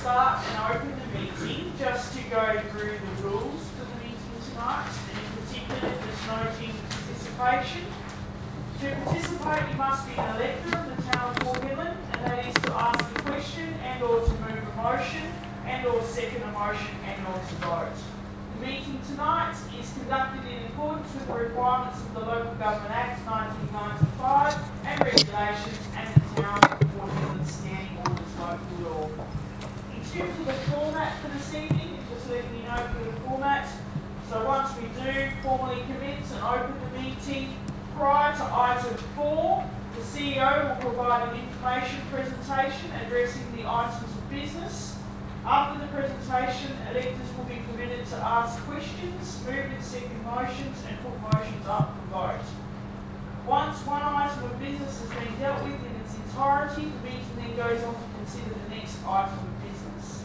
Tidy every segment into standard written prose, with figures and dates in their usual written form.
start and open the meeting just to go through the rules for the meeting tonight, and in particular just noting participation. To participate, you must be an elector of the town of Port Hedland, and that is to ask a question and or to move a motion and or second a motion and or to vote. The meeting tonight is conducted in accordance with the requirements of the Local Government Act 1995 and regulations and the town of Port Hedland Standing Orders local law. In terms of the format for this evening, just letting you know for the format. So once we do formally commence and open the meeting, prior to item 4, the CEO will provide an information presentation addressing the items of business. After the presentation, electors will be permitted to ask questions, move and second motions, and put motions up for vote. Once one item of business has been dealt with in its entirety, the meeting then goes on to consider the next item of business.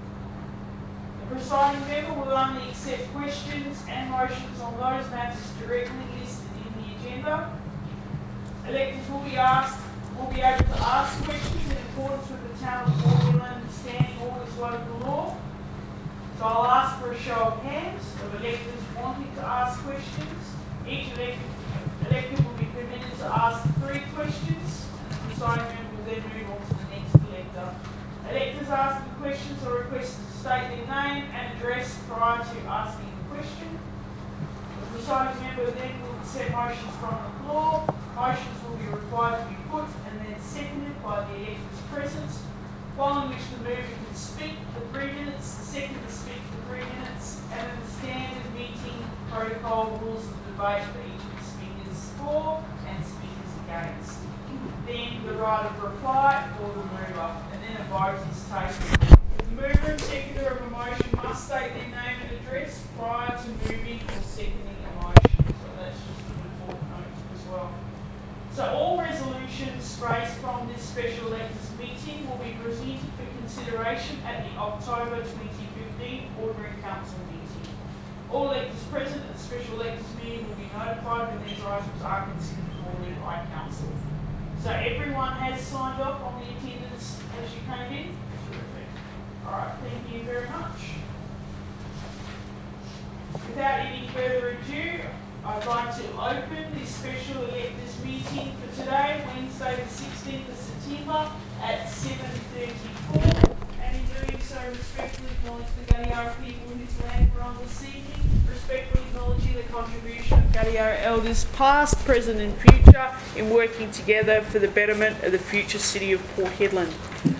The presiding member will only accept questions and motions on those matters directly listed in the agenda. Electors will be able to ask questions in accordance with the town of Port Hedland Standing Orders local law. So I'll ask for a show of hands of electors wanting to ask questions. Each elector will be permitted to ask 3 questions, and the presiding member will then move on to the next elector. Electors asking questions are requested to state their name and address prior to asking the question. The presiding member then will accept motions from the floor. Motions will be required to be put and then seconded by the electors present, following which the mover can speak for 3 minutes, the seconder to speak for 3 minutes, and then the standard meeting protocol rules of debate for each of the speakers for and speakers against. Then the right of reply for the mover, and then a vote is taken. The mover and seconder of a motion must state their name and address prior to moving or seconding a motion. So that's just an important note as well. So all resolutions raised from this special electors meeting will be presented for consideration at the October 2015 Ordinary Council meeting. All electors present at the special electors meeting will be notified when these items are considered formally by council. So everyone has signed off on the attendance as you came in? Terrific. Alright, thank you very much. Without any further ado, I'd like to open this special electors meeting for today, Wednesday the 16th of September at 7:34. And in doing so, respectfully acknowledge the Galliara people whose land we're on this evening, respectfully acknowledging the contribution of Galliara elders past, present and future in working together for the betterment of the future city of Port Hedland.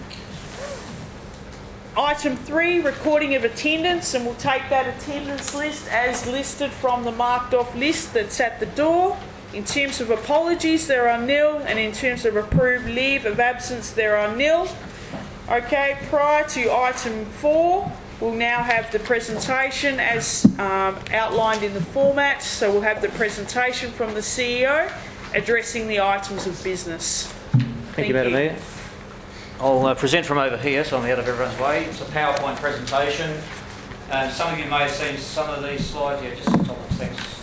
Item 3, recording of attendance, and we'll take that attendance list as listed from the marked off list that's at the door. In terms of apologies, there are nil, and in terms of approved leave of absence, there are nil. Okay, prior to item 4, we'll now have the presentation as outlined in the format. So we'll have the presentation from the CEO addressing the items of business. Thank you, Madam Mayor. I'll present from over here, so I'm out of everyone's way. It's a PowerPoint presentation. Some of you may have seen some of these slides. Yeah, just the top of the thanks.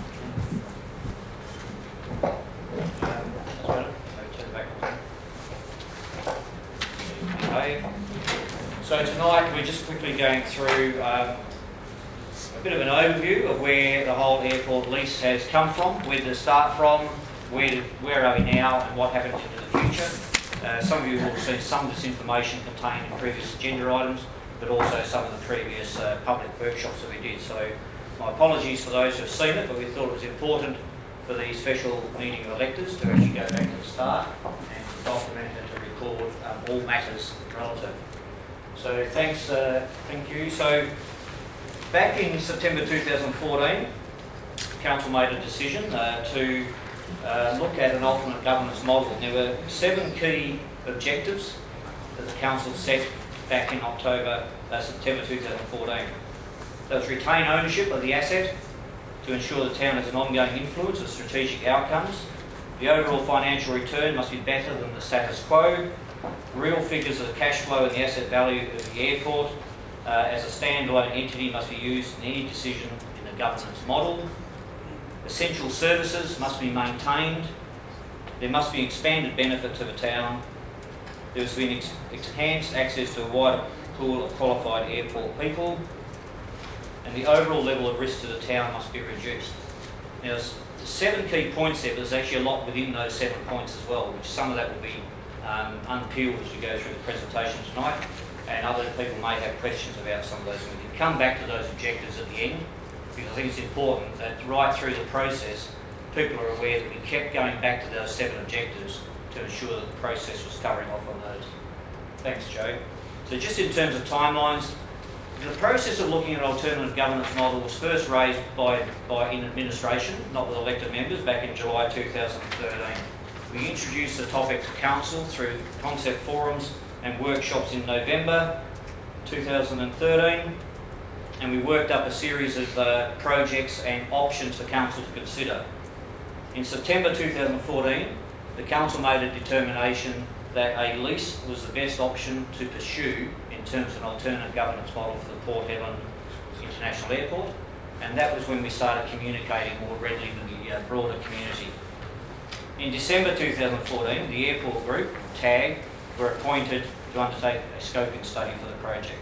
Okay. So tonight we're just quickly going through a bit of an overview of where the whole airport lease has come from, where did it start from, where are we now, and what happens into the future. Some of you will have seen some of this information contained in previous agenda items, but also some of the previous public workshops that we did. So my apologies for those who have seen it, but we thought it was important for the special meeting of electors to actually go back to the start and document and to record all matters relative. So thank you. So back in September 2014, Council made a decision to look at an alternate governance model. There were 7 key objectives that the Council set back in September 2014. So it's retain ownership of the asset to ensure the town has an ongoing influence of strategic outcomes. The overall financial return must be better than the status quo. Real figures of the cash flow and the asset value of the airport as a standalone entity must be used in any decision in the governance model. Essential services must be maintained. There must be expanded benefit to the town. There must be enhanced access to a wider pool of qualified airport people, and the overall level of risk to the town must be reduced. Now, there's 7 key points there, but there's actually a lot within those 7 points as well, which some of that will be unpeeled as we go through the presentation tonight, and other people may have questions about some of those. We can come back to those objectives at the end, because I think it's important that right through the process, people are aware that we kept going back to those 7 objectives to ensure that the process was covering off on those. Thanks, Joe. So just in terms of timelines, the process of looking at an alternative governance model was first raised in administration, not with elected members, back in July 2013. We introduced the topic to council through concept forums and workshops in November 2013, and we worked up a series of projects and options for council to consider. In September 2014, the council made a determination that a lease was the best option to pursue in terms of an alternate governance model for the Port Hedland International Airport, and that was when we started communicating more readily with the broader community. In December 2014, the Airport Group, TAG, were appointed to undertake a scoping study for the project.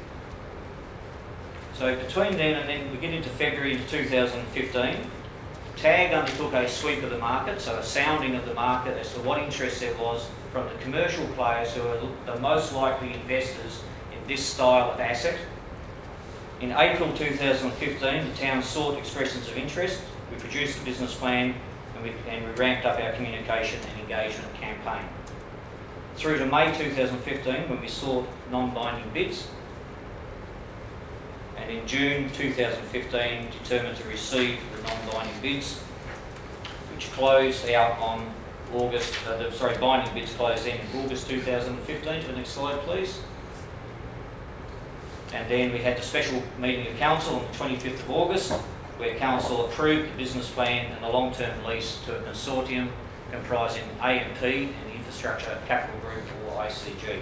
So between then and then, we get into February 2015, TAG undertook a sweep of the market, so a sounding of the market as to what interest there was from the commercial players who are the most likely investors in this style of asset. In April 2015, the town sought expressions of interest. We produced a business plan and we ramped up our communication and engagement campaign. Through to May 2015, when we sought non-binding bids, and in June 2015 determined to receive the non-binding bids, which closed out on binding bids closed in August 2015. To the next slide, please. And then we had the special meeting of council on the 25th of August, where council approved the business plan and the long-term lease to a consortium comprising AMP and the Infrastructure Capital Group, or ICG.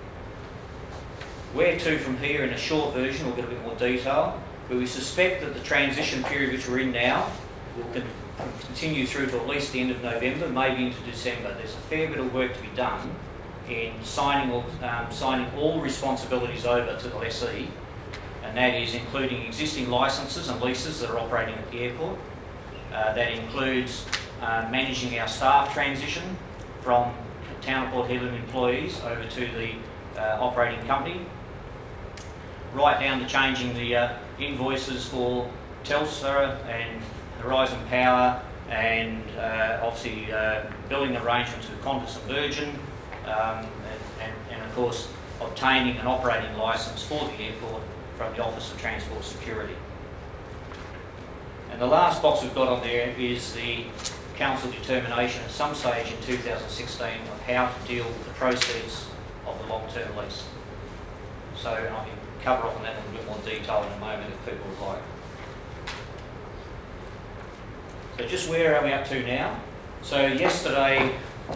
Where to from here? In a short version, we'll get a bit more detail, but we suspect that the transition period which we're in now will continue through to at least the end of November, maybe into December. There's a fair bit of work to be done in signing all responsibilities over to the lessee, and that is including existing licences and leases that are operating at the airport. That includes managing our staff transition from Town of Port Hedland employees over to the operating company, right down to changing the invoices for Telstra and Horizon Power, and obviously building arrangements with Qantas and Virgin, and of course obtaining an operating licence for the airport from the Office of Transport Security. And the last box we've got on there is the council determination at some stage in 2016 of how to deal with the proceeds of the long-term lease. So I can cover off on that in a bit more detail in a moment if people would like. So just where are we up to now? So yesterday,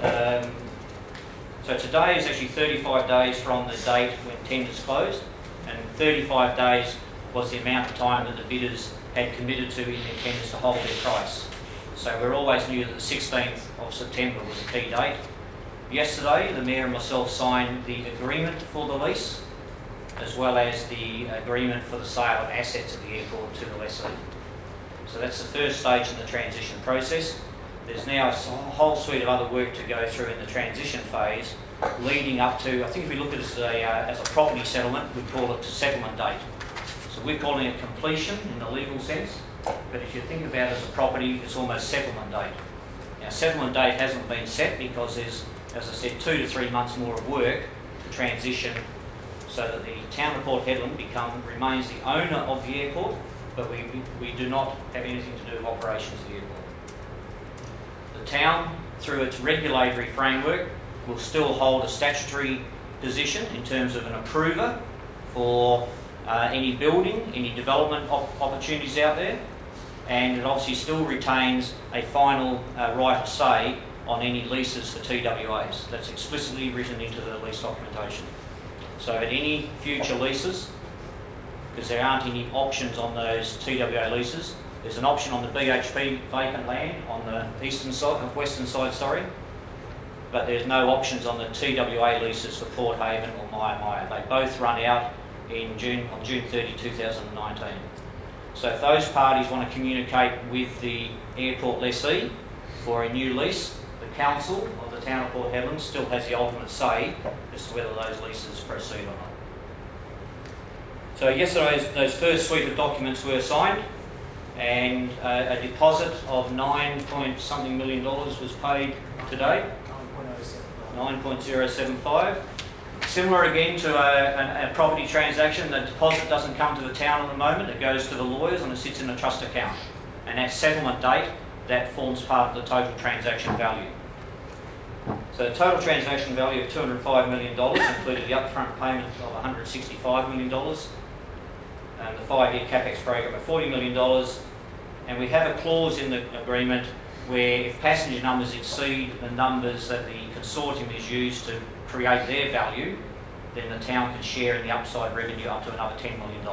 so today is actually 35 days from the date when tenders closed, and 35 days was the amount of time that the bidders had committed to in their tenders to hold their price. So we always knew that the 16th of September was a key date. Yesterday, the Mayor and myself signed the agreement for the lease, as well as the agreement for the sale of assets at the airport to the lessee. So that's the first stage in the transition process. There's now a whole suite of other work to go through in the transition phase, leading up to, I think if we look at it as a property settlement, we call it the settlement date. So we're calling it completion in the legal sense, but if you think about it as a property, it's almost settlement date. Now, settlement date hasn't been set because there's, as I said, 2 to 3 months more of work to transition so that the Town of Port Hedland remains the owner of the airport, but we do not have anything to do with operations of the airport. The town, through its regulatory framework, will still hold a statutory position in terms of an approver for any building, any development opportunities out there, and it obviously still retains a final right of say on any leases for TWAs. That's explicitly written into the lease documentation. So at any future leases, because there aren't any options on those TWA leases, there's an option on the BHP vacant land on the western side, but there's no options on the TWA leases for Port Haven or Maya. They both run out on June 30, 2019. So if those parties want to communicate with the airport lessee for a new lease, the council of the town of Port Hedland still has the ultimate say as to whether those leases proceed or not. So yesterday, those first suite of documents were signed, and a deposit of $9 million was paid today. 9.075. Similar again to a property transaction, the deposit doesn't come to the town at the moment, it goes to the lawyers and it sits in a trust account. And at settlement date, that forms part of the total transaction value. So the total transaction value of $205 million included the upfront payment of $165 million, and the 5-year CapEx program of $40 million, and we have a clause in the agreement where if passenger numbers exceed the numbers that the consortium is used to create their value, then the town can share in the upside revenue up to another $10 million.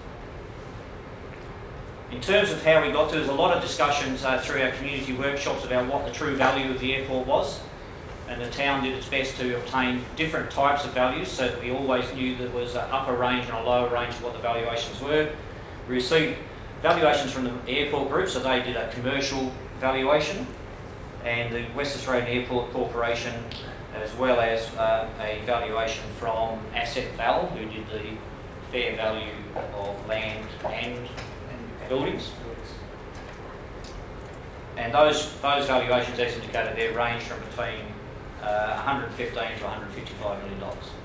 In terms of how we got to, there's a lot of discussions through our community workshops about what the true value of the airport was, and the town did its best to obtain different types of values so that we always knew there was an upper range and a lower range of what the valuations were. We received valuations from the airport group, so they did a commercial valuation, and the West Australian Airport Corporation, as well as a valuation from Asset Val, who did the fair value of land and buildings. And those valuations, as indicated there, range from between $115 to $155 million.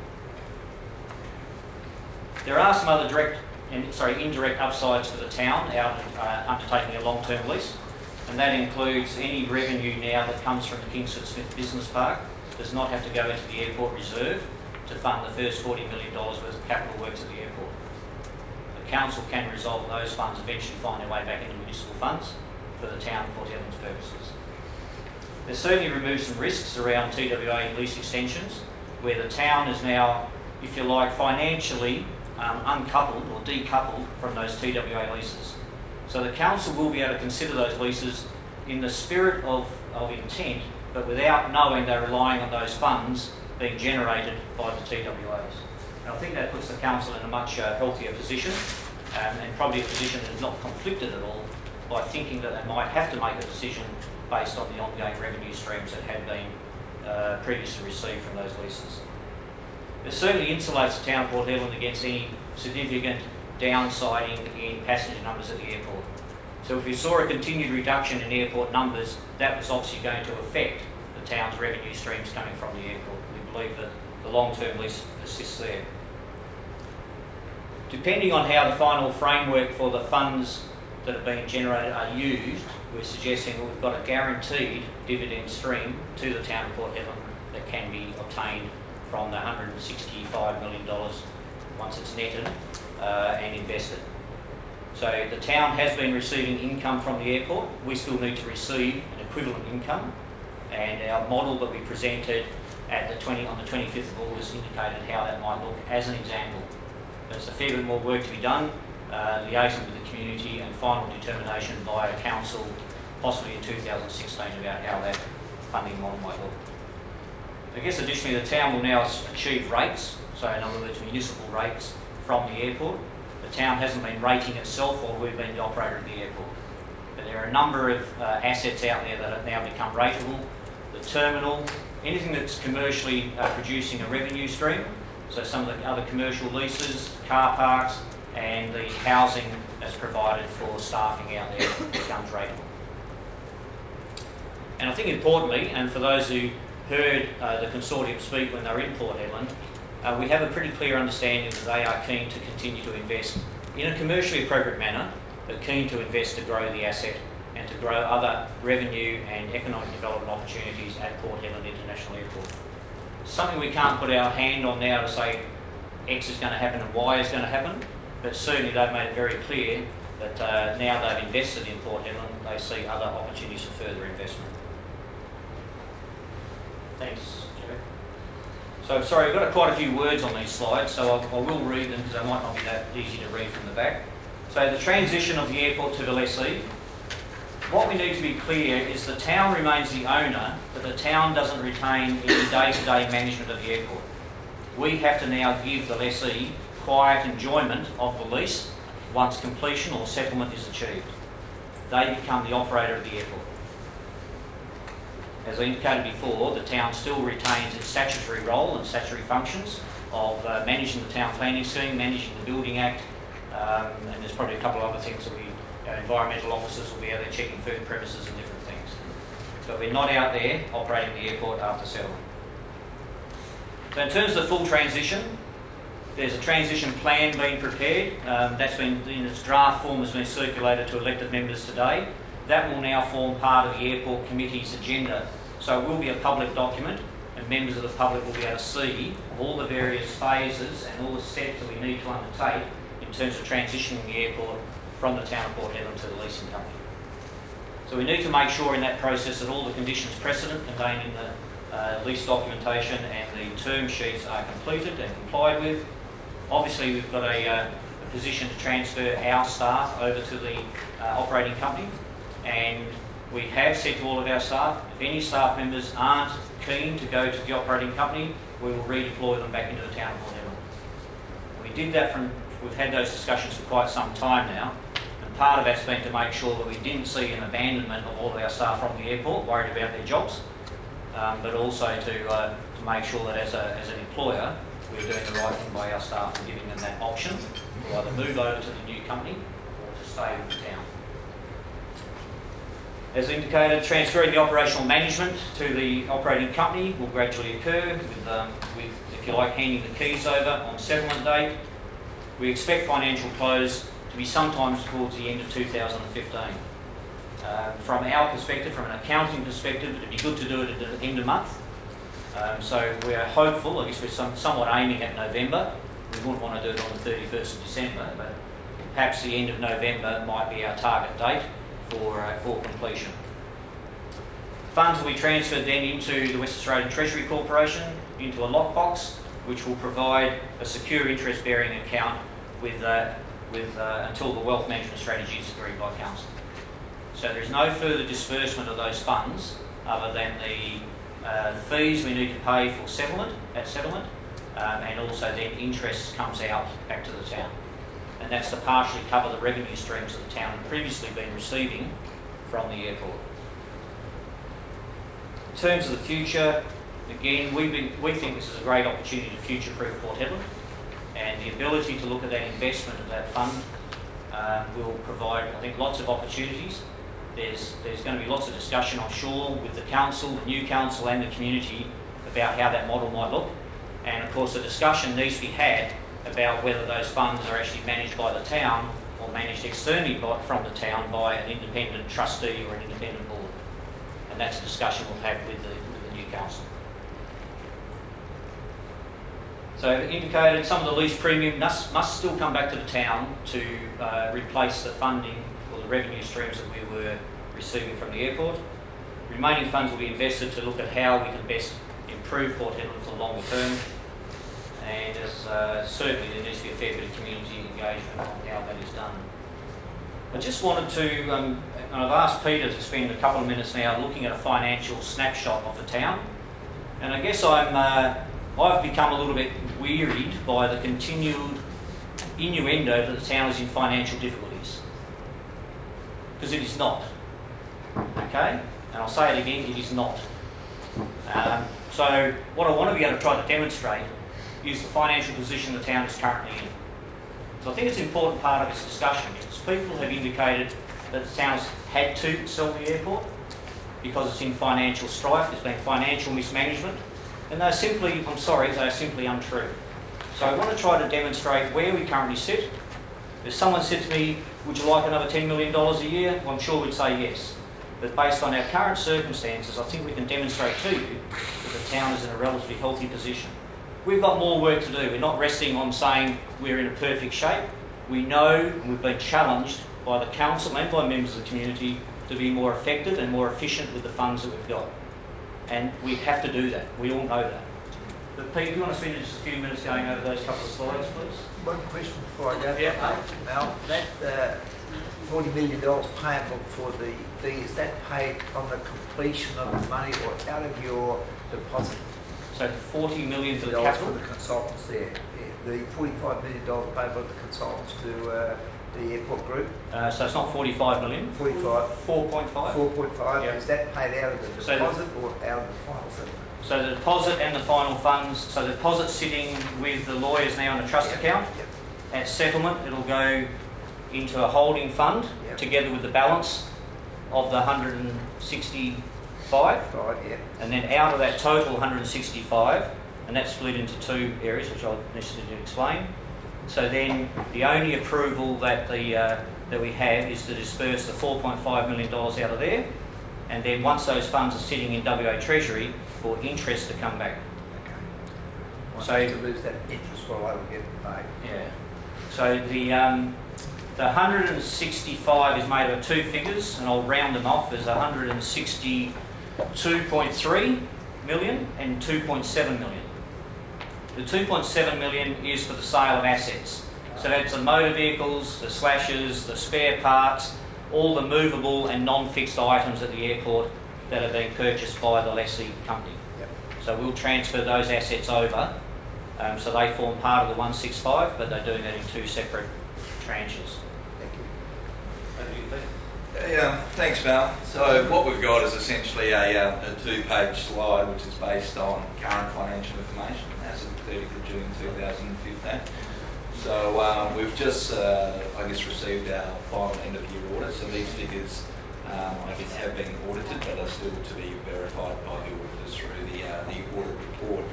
There are some other indirect upsides for the town out undertaking a long-term lease, and that includes any revenue now that comes from the Kingsford Smith Business Park does not have to go into the airport reserve to fund the first $40 million worth of capital works at the airport. The council can resolve those funds eventually find their way back into municipal funds for the town of Port Hedland's purposes. There's certainly removed some risks around TWA lease extensions, where the town is now, if you like, financially uncoupled or decoupled from those TWA leases. So the council will be able to consider those leases in the spirit of intent, but without knowing they're relying on those funds being generated by the TWAs. And I think that puts the council in a much healthier position, and probably a position that is not conflicted at all by thinking that they might have to make a decision based on the ongoing revenue streams that had been previously received from those leases. It certainly insulates the town of Port Hedland against any significant downsiding in passenger numbers at the airport. So if we saw a continued reduction in airport numbers, that was obviously going to affect the town's revenue streams coming from the airport. We believe that the long-term lease assists there. Depending on how the final framework for the funds that have been generated are used, we're suggesting that we've got a guaranteed dividend stream to the town of Port Hedland that can be obtained from the $165 million once it's netted and invested. So the town has been receiving income from the airport. We still need to receive an equivalent income, and our model that we presented on the 25th of August indicated how that might look as an example. There's a fair bit more work to be done, liaison with the community and final determination by a council, possibly in 2016, about how that funding model might look. I guess additionally the town will now achieve rates, so in other words municipal rates from the airport. The town hasn't been rating itself while we've been the operator of the airport. But there are a number of assets out there that have now become rateable. The terminal, anything that's commercially producing a revenue stream, so some of the other commercial leases, car parks, and the housing that's provided for staffing out there becomes rateable. And I think importantly, and for those who heard the consortium speak when they were in Port Hedland, we have a pretty clear understanding that they are keen to continue to invest in a commercially appropriate manner, but keen to invest to grow the asset and to grow other revenue and economic development opportunities at Port Hedland International Airport. Something we can't put our hand on now to say X is going to happen and Y is going to happen, but certainly they've made it very clear that now they've invested in Port Hedland, they see other opportunities for further investment. Thanks, Jerry. So, sorry, I've got quite a few words on these slides, so I will read them because they might not be that easy to read from the back. So, the transition of the airport to the lessee. what we need to be clear is the town remains the owner, but the town doesn't retain any day-to-day management of the airport. We have to now give the lessee quiet enjoyment of the lease once completion or settlement is achieved. They become the operator of the airport. As I indicated before, the town still retains its statutory role and statutory functions of managing the town planning scheme, managing the Building Act, and there's probably a couple of other things that environmental officers will be out there checking food premises and different things. But we're not out there operating the airport after settlement. So in terms of the full transition, there's a transition plan being prepared. That's been, in its draft form, has been circulated to elected members today. That will now form part of the Airport Committee's agenda. So it will be a public document, and members of the public will be able to see all the various phases and all the steps that we need to undertake in terms of transitioning the airport from the town of Port Hedland to the leasing company. So we need to make sure in that process that all the conditions precedent contained in the lease documentation and the term sheets are completed and complied with. Obviously, we've got a position to transfer our staff over to the operating company, and we have said to all of our staff, if any staff members aren't keen to go to the operating company, we will redeploy them back into the town of Port Hedland. We did that we've had those discussions for quite some time now, and part of that's been to make sure that we didn't see an abandonment of all of our staff from the airport, worried about their jobs, but also to make sure that as an employer, we're doing the right thing by our staff and giving them that option to either move over to the new company or to stay with the town. As indicated, transferring the operational management to the operating company will gradually occur with, if you like, handing the keys over on settlement date. We expect financial close to be sometime towards the end of 2015. From our perspective, from an accounting perspective, it'd be good to do it at the end of month. So we're hopeful, I guess we're somewhat aiming at November. We wouldn't want to do it on the 31st of December, but perhaps the end of November might be our target date for completion. Funds will be transferred then into the West Australian Treasury Corporation, into a lockbox, which will provide a secure interest-bearing account until the wealth management strategy is agreed by Council. So there is no further disbursement of those funds other than the fees we need to pay for settlement, and also then interest comes out back to the town. And that's to partially cover the revenue streams that the town had previously been receiving from the airport. In terms of the future, again, we think this is a great opportunity to future-proof Port Hedland, and the ability to look at that investment of that fund will provide, I think, lots of opportunities. There's going to be lots of discussion, I'm sure, with the council, the new council and the community about how that model might look. And of course, the discussion needs to be had about whether those funds are actually managed by the town or managed externally from the town by an independent trustee or an independent board. And that's a discussion we'll have with the new council. So indicated, some of the lease premium must still come back to the town to replace the funding or the revenue streams that we were receiving from the airport. Remaining funds will be invested to look at how we can best improve Port Hedland for the longer term. And certainly there needs to be a fair bit of community engagement on how that is done. I just wanted to, and I've asked Peter to spend a couple of minutes now looking at a financial snapshot of the town. And I guess I've become a little bit wearied by the continued innuendo that the town is in financial difficulties. Because it is not. Okay? And I'll say it again, it is not. So what I want to be able to try to demonstrate is the financial position the town is currently in. So I think it's an important part of this discussion because people have indicated that the town has had to sell the airport because it's in financial strife, there's been financial mismanagement, and they're simply, I'm sorry, they're simply untrue. So I want to try to demonstrate where we currently sit. If someone said to me, would you like another $10 million a year? Well, I'm sure we'd say yes. But based on our current circumstances, I think we can demonstrate to you that the town is in a relatively healthy position. We've got more work to do. We're not resting on saying we're in a perfect shape. We know and we've been challenged by the council and by members of the community to be more effective and more efficient with the funds that we've got. And we have to do that. We all know that. But Pete, do you want to spend just a few minutes going over those couple of slides, please? One question before I go. Yeah. Now, that $40 million payable for the fee, is that paid on the completion of the money or out of your deposit? So 40 million for the Dollars capital. for the consultants there. Yeah, the $45 million payable to the consultants to the airport group. So it's not 45 million. 45. 4.5. 4.5. Yeah. Is that paid out of the So deposit or out of the final settlement? So the deposit and the final funds. So the deposit sitting with the lawyers now in a trust account. Yep. At settlement, it'll go into a holding fund Yep. together with the balance of the 165. Right, yeah. And then out of that total 165, and that's split into two areas, which I'll necessarily explain. So then the only approval that that we have is to disperse the $4.5 million out of there, and then once those funds are sitting in WA Treasury, for interest to come back. Okay. So- to lose that interest while I will get paid. Yeah. So the 165 is made of two figures, and I'll round them off as 162.3 million and 2.7 million. The 2.7 million is for the sale of assets. So that's the motor vehicles, the slashes, the spare parts, all the movable and non-fixed items at the airport that are being purchased by the lessee company. Yep. So we'll transfer those assets over. So they form part of the 165, but they're doing that in two separate tranches. Thank you. Over to you, Peter. Yeah, thanks, Val. So what we've got is essentially a two-page slide which is based on current financial information as of 30th of June 2015. So we've just, received our final end-of-year audit. So these figures, have been audited, but are still to be verified by the auditors through the audit report.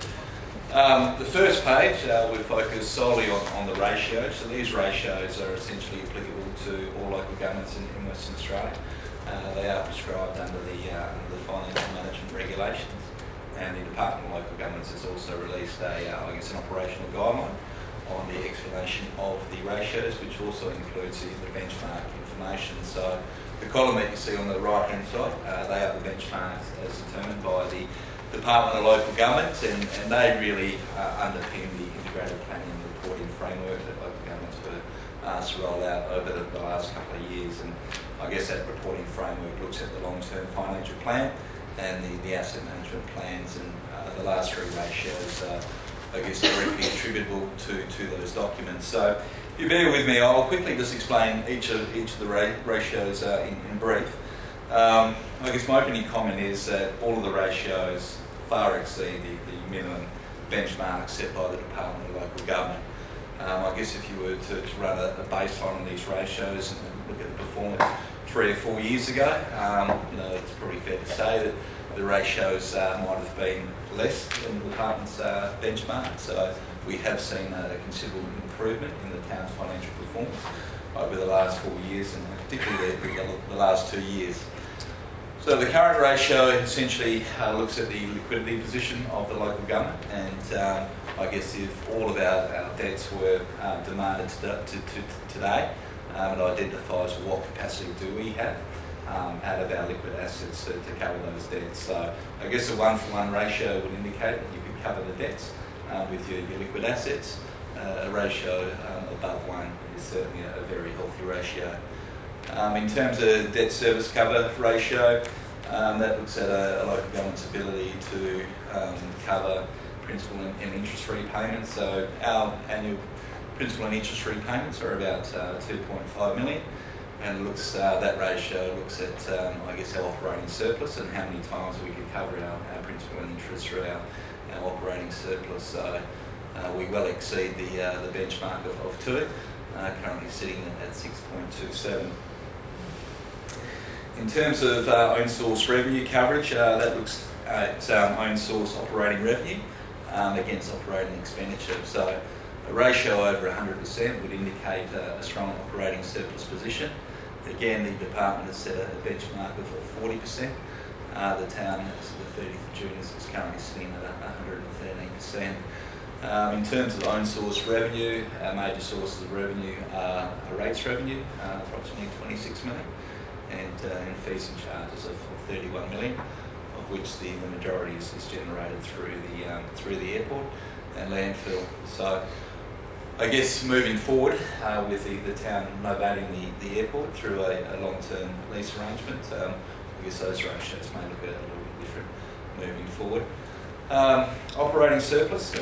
The first page, we focus solely on the ratios. So these ratios are essentially applicable to all local governments in Western Australia. They are prescribed under the financial management regulations, and the Department of Local Governments has also released an operational guideline on the explanation of the ratios, which also includes the benchmark information. So the column that you see on the right-hand side, they are the benchmarks as determined by the Department of Local Governments, and they really underpin the integrated planning and reporting framework that local governments were asked to roll out over the last couple of years. And I guess that reporting framework looks at the long-term financial plan and the asset management plans, and the last three ratios directly attributable to those documents. So if you bear with me, I'll quickly just explain each of the ratios in brief. My opening comment is that all of the ratios far exceed the minimum benchmark set by the Department of Local Government. If you were to run a baseline on these ratios and look at the performance 3 or 4 years ago, it's probably fair to say that the ratios might have been less than the department's benchmark. So we have seen a considerable improvement in the town's financial performance over the last 4 years, and particularly the last 2 years. So the current ratio essentially looks at the liquidity position of the local government, and if all of our debts were demanded today, it identifies what capacity do we have out of our liquid assets to cover those debts. So a 1-for-1 ratio would indicate that you could cover the debts with your liquid assets. A ratio above 1 is certainly a very healthy ratio. In terms of debt service cover ratio, that looks at a local government's ability to cover principal and interest repayments. So our annual principal and interest repayments are about 2.5 million, and that ratio looks at our operating surplus and how many times we can cover our principal and interest through our operating surplus. So we well exceed the benchmark of 2, currently sitting at 6.27. In terms of own source revenue coverage, that looks at own source operating revenue against operating expenditure. So a ratio over 100% would indicate a strong operating surplus position. Again, the department has set a benchmark of 40%. The town, as of the 30th of June, is currently sitting at 113%. In terms of own source revenue, our major sources of revenue are rates revenue, approximately 26 million, and fees and charges of 31 million, of which the majority is generated through the airport and landfill. So I guess moving forward with the town novating the airport through a long-term lease arrangement, I guess those ratios may look a little bit different moving forward. Operating surplus,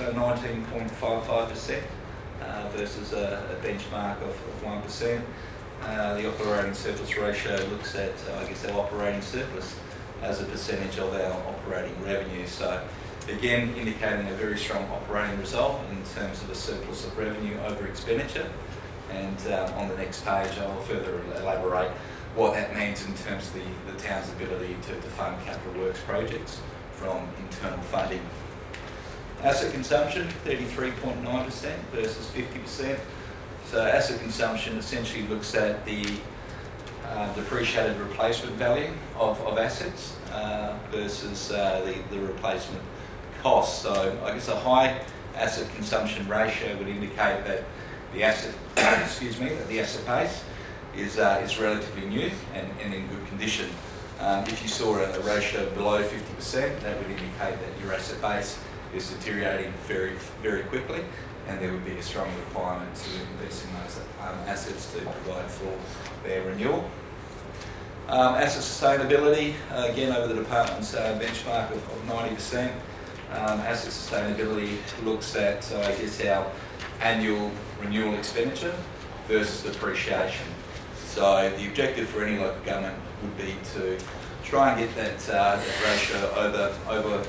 19.55% versus a benchmark of 1%. The operating surplus ratio looks at, I guess, our operating surplus as a percentage of our operating revenue. So again, indicating a very strong operating result in terms of a surplus of revenue over expenditure. And on the next page, I'll further elaborate what that means in terms of the town's ability to fund capital works projects from internal funding. Asset consumption, 33.9% versus 50%. So asset consumption essentially looks at the depreciated replacement value of assets versus the replacement cost. So I guess a high asset consumption ratio would indicate that the asset, that the asset base is relatively new and in good condition. If you saw a ratio below 50%, that would indicate that your asset base is deteriorating very, very quickly, and there would be a strong requirement to invest in those assets to provide for their renewal. Asset sustainability, again over the department's benchmark of 90%. Asset sustainability looks at, I guess, our annual renewal expenditure versus depreciation. So the objective for any local government would be to try and get that ratio over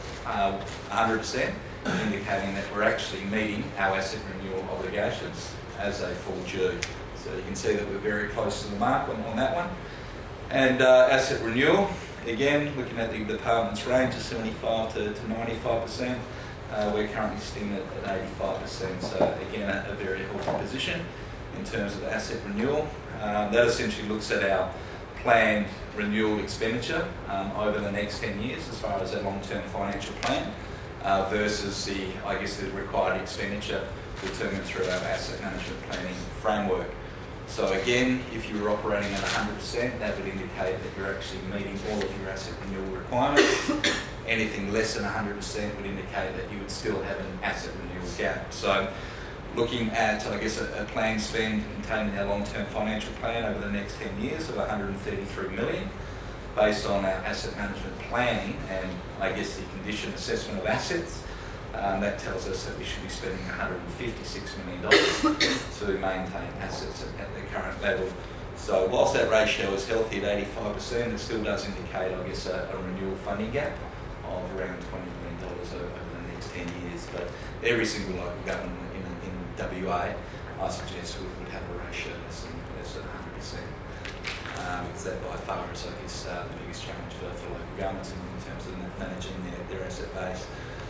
100%, indicating that we're actually meeting our asset renewal obligations as they fall due. So you can see that we're very close to the mark on that one. And asset renewal, again, looking at the department's range of 75 to 95%, we're currently sitting at 85%. So again, a very healthy position in terms of asset renewal. That essentially looks at our planned renewal expenditure over the next 10 years as far as our long-term financial plan versus the required expenditure determined through our asset management planning framework. So again, if you were operating at 100%, that would indicate that you're actually meeting all of your asset renewal requirements. Anything less than 100% would indicate that you would still have an asset renewal gap. So looking at, I guess, a planned spend contained in our long-term financial plan over the next 10 years of $133 million, based on our asset management planning and, I guess, the condition assessment of assets, that tells us that we should be spending $156 million to maintain assets at their current level. So whilst that ratio is healthy at 85%, it still does indicate, I guess, a renewal funding gap of around $20 million over the next 10 years. But every single local government in WA, I suggest would have a ratio less than 100%, because that by far is, I guess, the biggest challenge for local governments in terms of managing their asset base.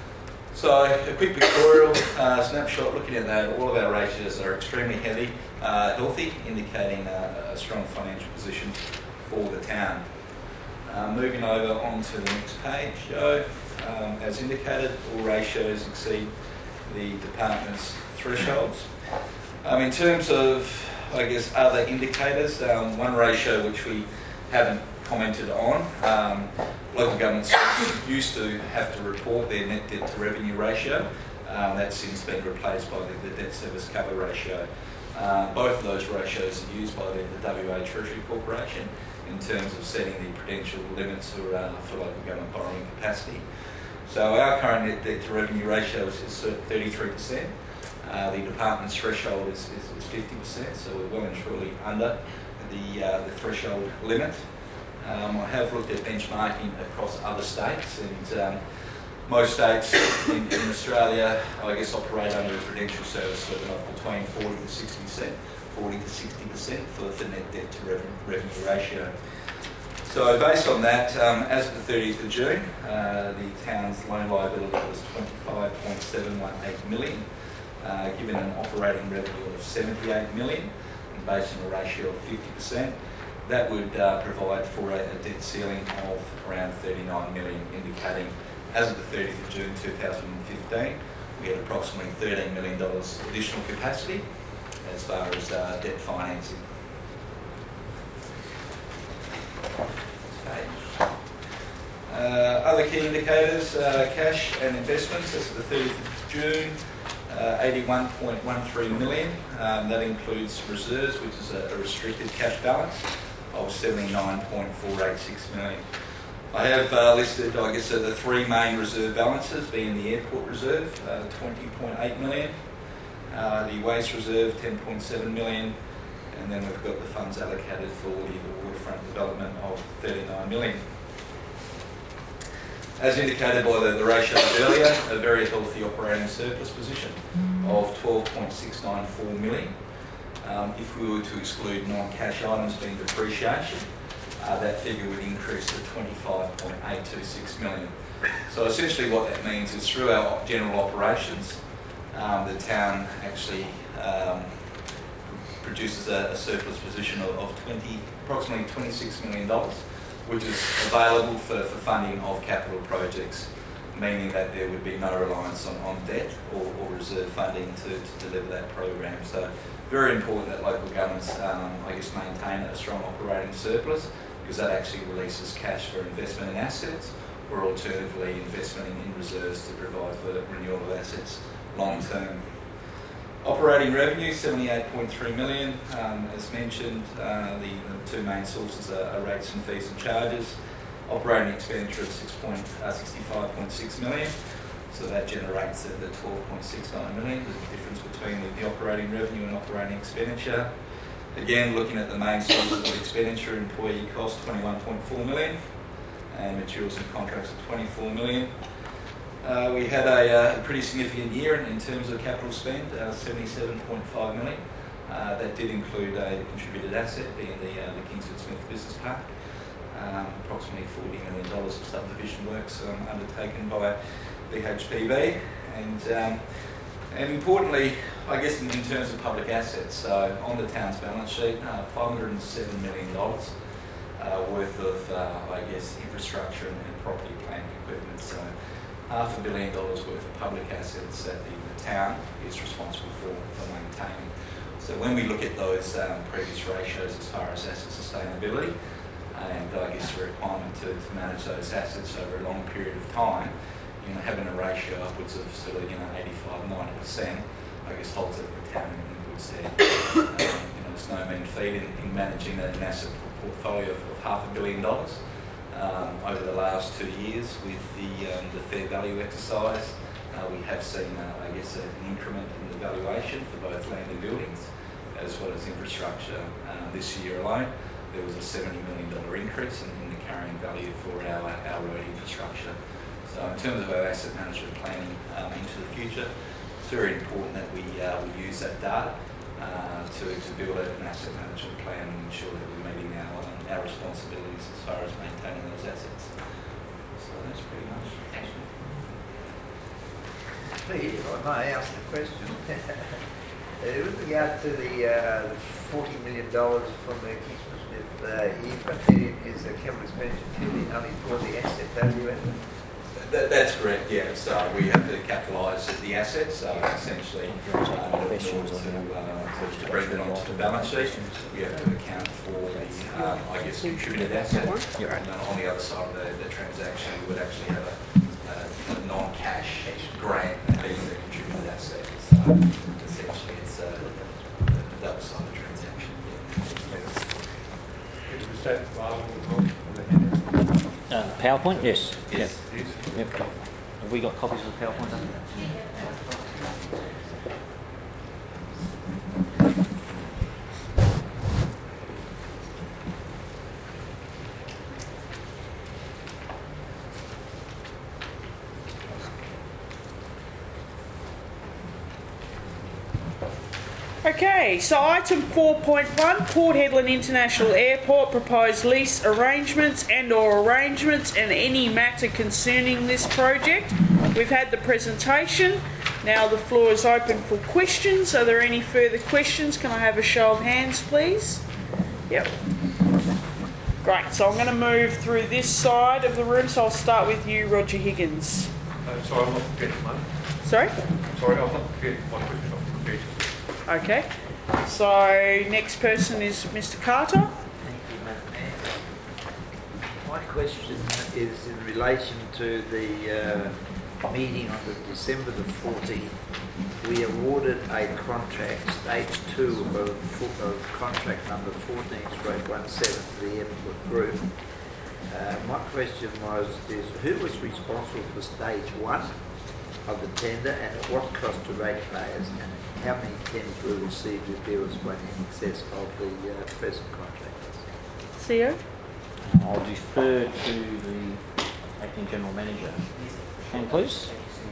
So a quick pictorial snapshot looking at that. All of our ratios are extremely healthy, indicating a strong financial position for the town. Moving over onto the next page, Joe. As indicated, all ratios exceed the department's thresholds. In terms of, I guess, other indicators, one ratio which we haven't commented on, local governments used to have to report their net debt to revenue ratio. That's since been replaced by the debt service cover ratio. Both of those ratios are used by the WA Treasury Corporation in terms of setting the prudential limits for local government borrowing capacity. So our current net debt to revenue ratio is 33%. The department's threshold is 50%, so we're well and truly under the threshold limit. I have looked at benchmarking across other states, and most states in Australia, I guess, operate under a prudential service limit of between 40 to 60% for net debt to revenue ratio. So based on that, as of the 30th of June, the town's loan liability was $25.718 million, given an operating revenue of $78 million, and based on a ratio of 50%. That would provide for a debt ceiling of around $39 million, indicating as of the 30th of June 2015, we had approximately $13 million additional capacity as far as debt financing. Other key indicators, cash and investments as of the 30th of June. 81.13 million. That includes reserves, which is a restricted cash balance of 79.486 million. I have listed, I guess, the three main reserve balances, being the airport reserve, 20.8 million, the waste reserve, 10.7 million, and then we've got the funds allocated for the waterfront development of 39 million. As indicated by the ratios earlier, a very healthy operating surplus position of 12.694 million. If we were to exclude non-cash items being depreciation, that figure would increase to 25.826 million. So essentially what that means is through our general operations, the town actually produces a surplus position of approximately $26 million, which is available for funding of capital projects, meaning that there would be no reliance on debt or reserve funding to deliver that program. So very important that local governments, maintain a strong operating surplus, because that actually releases cash for investment in assets, or alternatively investment in reserves to provide for renewable assets long term. Operating revenue, 78.3 million. As mentioned, the two main sources are rates and fees and charges. Operating expenditure of 65.6 million. So that generates the 12.69 million, the difference between the operating revenue and operating expenditure. Again, looking at the main sources of expenditure, employee cost 21.4 million, and materials and contracts of 24 million. We had a pretty significant year in terms of capital spend, 77.5 million. That did include a contributed asset, being the Kingsford Smith Business Park. Approximately $40 million of subdivision works undertaken by BHPB, and importantly, I guess in terms of public assets, so on the town's balance sheet, $507 million worth of infrastructure and property, plant, equipment. So $500 million worth of public assets that the town is responsible for maintaining. So when we look at those previous ratios as far as asset sustainability, and I guess the requirement to manage those assets over a long period of time, having a ratio upwards of 85-90%, I guess holds it the town in good stead. There's no mean feat in managing an asset portfolio of $500 million. Over the last 2 years with the fair value exercise, we have seen, an increment in the valuation for both land and buildings, as well as infrastructure. This year alone, there was a $70 million increase in the carrying value for our road infrastructure. So in terms of our asset management planning into the future, it's very important that we use that data to build an asset management plan and ensure that we're meeting our responsibilities as far as maintaining those assets. So that's pretty much. Pete, if I may ask a question. With regard to the $40 million from the Kingsford Smith, you've got is the capital expenditure only for the asset value, isn't it? That's correct, yeah. So we have to capitalise the assets, so essentially in order to bring it onto the balance sheet, we have to account for the, contributed asset. And then on the other side of the transaction, we would actually have a non-cash grant being the contributed asset. So essentially it's the other side of the transaction. PowerPoint? Yes. Yes. Yep. Have we got copies of the PowerPoint? Okay, so item 4.1, Port Hedland International Airport proposed lease arrangements and/or arrangements and any matter concerning this project. We've had the presentation. Now the floor is open for questions. Are there any further questions? Can I have a show of hands, please? Yep. Great, so I'm going to move through this side of the room, so I'll start with you, Roger Higgins. Sorry, I'm not getting money. Sorry? Sorry, I'm not getting my question off the computer. Okay, so next person is Mr. Carter. Thank you, Madam Mayor. My question is in relation to the meeting on the December the 14th we awarded a contract, stage 2 of contract number 14/17 to the Airport Group. My question is who was responsible for stage 1 of the tender and at what cost to ratepayers, and how many tenders were received if there was one in excess of the present contract? CEO? I'll defer to the Acting General Manager. And please.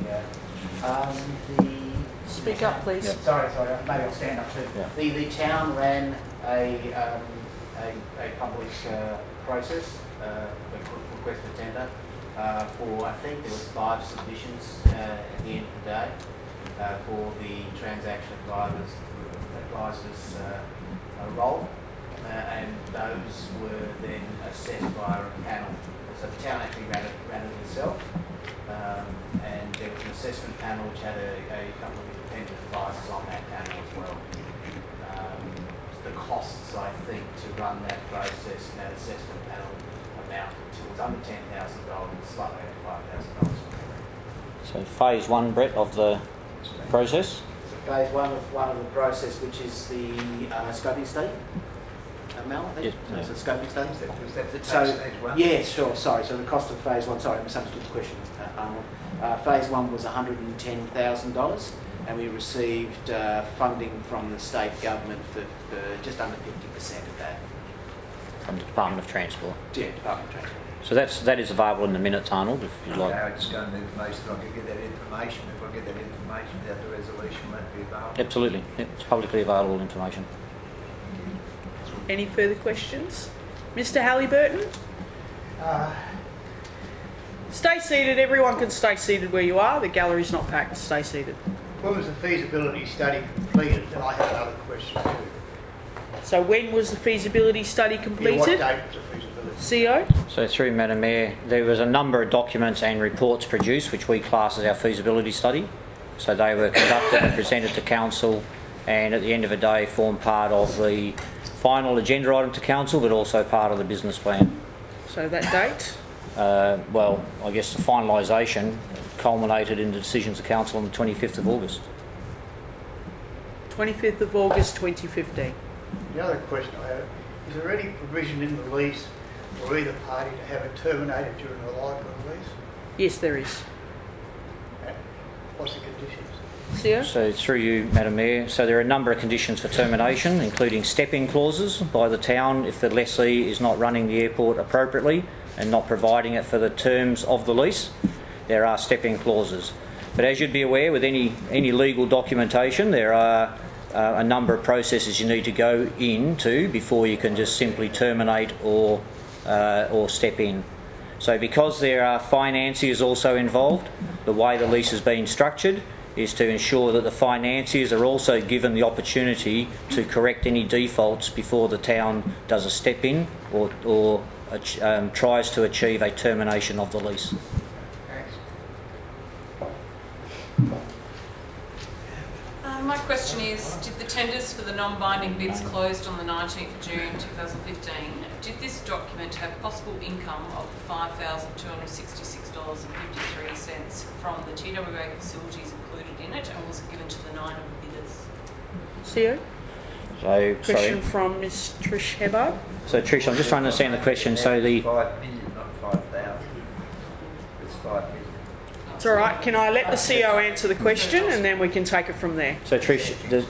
Speak up, please. Yeah. Sorry, maybe I'll stand up too. Yeah. The town ran a public process, request for tender, for, I think there was 5 submissions at the end of the day for the transaction advisors role, and those were then assessed by a panel. So the town actually ran it itself, and there was an assessment panel which had a couple of independent advisors on that panel as well. The costs, I think, to run that process in that assessment panel amounted to, it was under $10,000, slightly over $5,000. So phase 1, Brett, of the process. So phase one of the process, which is the scoping study. Mel, I think? Yes, So yeah. it's a scoping study. Was that the So, stage 1? yeah, sure, sorry. So the cost of phase 1, sorry, I misunderstood the question, Arnold. Phase 1 was $110,000, and we received funding from the state government for just under 50% of that. From the Department of Transport. Yeah, Department of Transport. So that is available in the minutes, Arnold, if you'd like. Okay, I just got the information. I can get that information. If I get that information without the resolution, will that be available? Absolutely. It's publicly available information. Any further questions? Mr. Halliburton? Stay seated. Everyone can stay seated where you are. The gallery's not packed. Stay seated. When was the feasibility study completed? And I have another question too. So when was the feasibility study Yeah, what completed? date was the feasibility? CEO? So through Madam Mayor, there was a number of documents and reports produced which we class as our feasibility study. So they were conducted and presented to Council, and at the end of the day formed part of the final agenda item to Council, but also part of the business plan. So that date? Well, I guess the finalisation culminated in the decisions of Council on the 25th of August. 25th of August 2015. The other question I have, is there any provision in the lease for either party to have it terminated during the life of the lease? Yes, there is. And what's the conditions? CEO? So through you, Madam Mayor, so there are a number of conditions for termination, including step-in clauses by the town if the lessee is not running the airport appropriately and not providing it for the terms of the lease. There are step-in clauses. But as you'd be aware, with any legal documentation, there are a number of processes you need to go into before you can just simply terminate or step in. So because there are financiers also involved, the way the lease has been structured is to ensure that the financiers are also given the opportunity to correct any defaults before the town does a step in or tries to achieve a termination of the lease. My question is, did the tenders for the non-binding bids closed on the 19th of June 2015, did this document have possible income of $5,266.53 from the TWA facilities included in it, and was it given to the 9 of the bidders? CEO? So, Question sorry. from Ms Trish Hebbard. So Trish, I'm just trying to understand the question. So the 5 million, not 5,000. It's 5 million. It's all right. Can I let the CEO answer the question and then we can take it from there? So Trish, the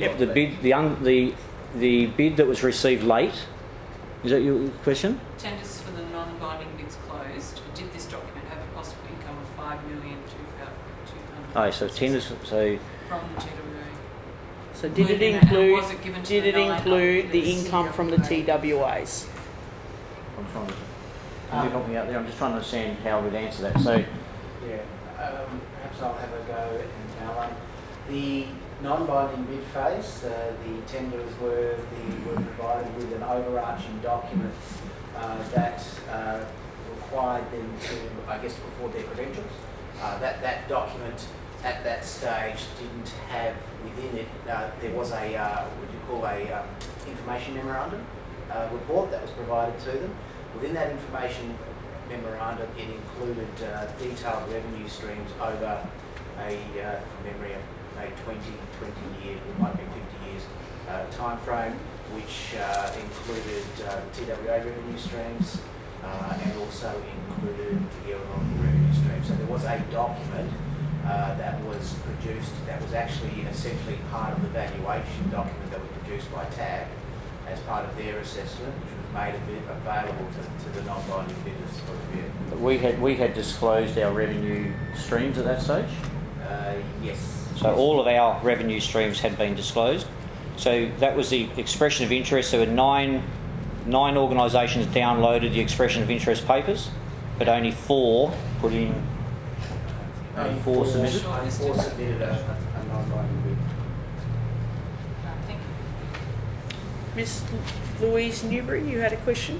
bid that was received late, is that your question? Tenders for the non-binding bids closed, did this document have a possible income of $5,200,000? Oh, so tenders. So From the TWA. So did it And include was it given to did the it 9 include the bidders? income from the TWAs? I'm trying to. Can you help me out there? I'm just trying to understand how we'd answer that. So Yeah, perhaps I'll have a go and Alan. The non-binding bid phase, the tenders were provided with an overarching document that required them to, I guess, put forward their credentials. That document at that stage didn't have within it, there was a, information memorandum report that was provided to them. Within that information memorandum, it included detailed revenue streams over from memory, a 20-year, it might be 50 years time frame, which included TWA revenue streams and also included the Errol revenue stream. So there was a document that was produced that was actually essentially part of the valuation document that was produced by TAG as part of their assessment, which was made available to the non-binding bidders for review. But we had disclosed our revenue streams at that stage? Yes. So all of our revenue streams had been disclosed. So that was the expression of interest. There were nine organisations downloaded the expression of interest papers, but only 4 put in. Only 4 submitted. Only 4 submitted a non-binding bid. Thank you. Miss Louise Newbury, you had a question?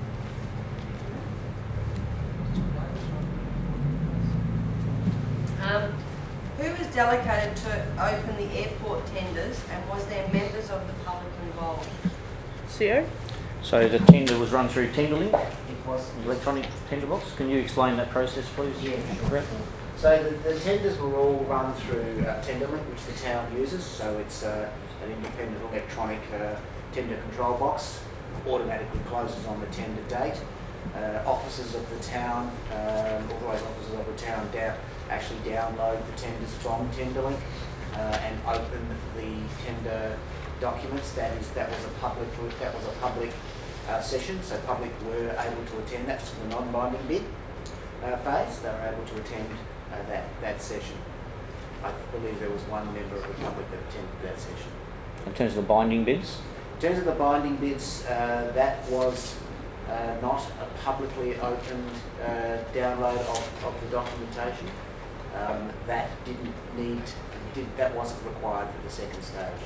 Who was delegated to open the airport tenders, and was there members of the public involved? CO? So the tender was run through Tenderlink, It was. electronic tender box. Can you explain that process, please? Yeah, sure. So the tenders were all run through Tenderlink, which the town uses. So it's an independent electronic tender control box. Automatically closes on the tender date. Officers of the town, authorised officers of the town, actually download the tenders from Tenderlink and open the tender documents. That was a public session, so public were able to attend. That's the non-binding bid phase. They were able to attend that session. I believe there was one member of the public that attended that session. In terms of the binding bids? In terms of the binding bids, that was not a publicly opened download of the documentation. That wasn't required for the second stage.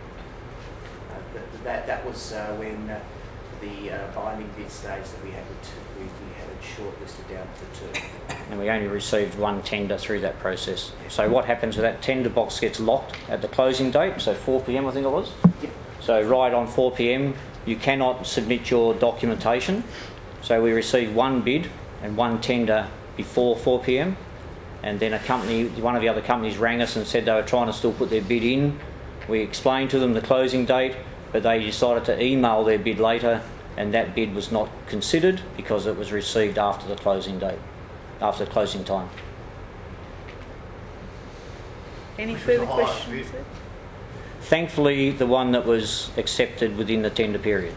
That was when the binding bid stage that we had it shortlisted down to 2. And we only received 1 tender through that process. So what happens is that tender box gets locked at the closing date, so 4 p.m. I think it was. Yep. So right on 4 p.m. you cannot submit your documentation. So we received 1 bid and 1 tender before 4 p.m. and then one of the other companies rang us and said they were trying to still put their bid in. We explained to them the closing date, but they decided to email their bid later, and that bid was not considered because it was received after the closing date, after the closing time. Any Which was further the highest questions? bid. Thankfully, the one that was accepted within the tender period.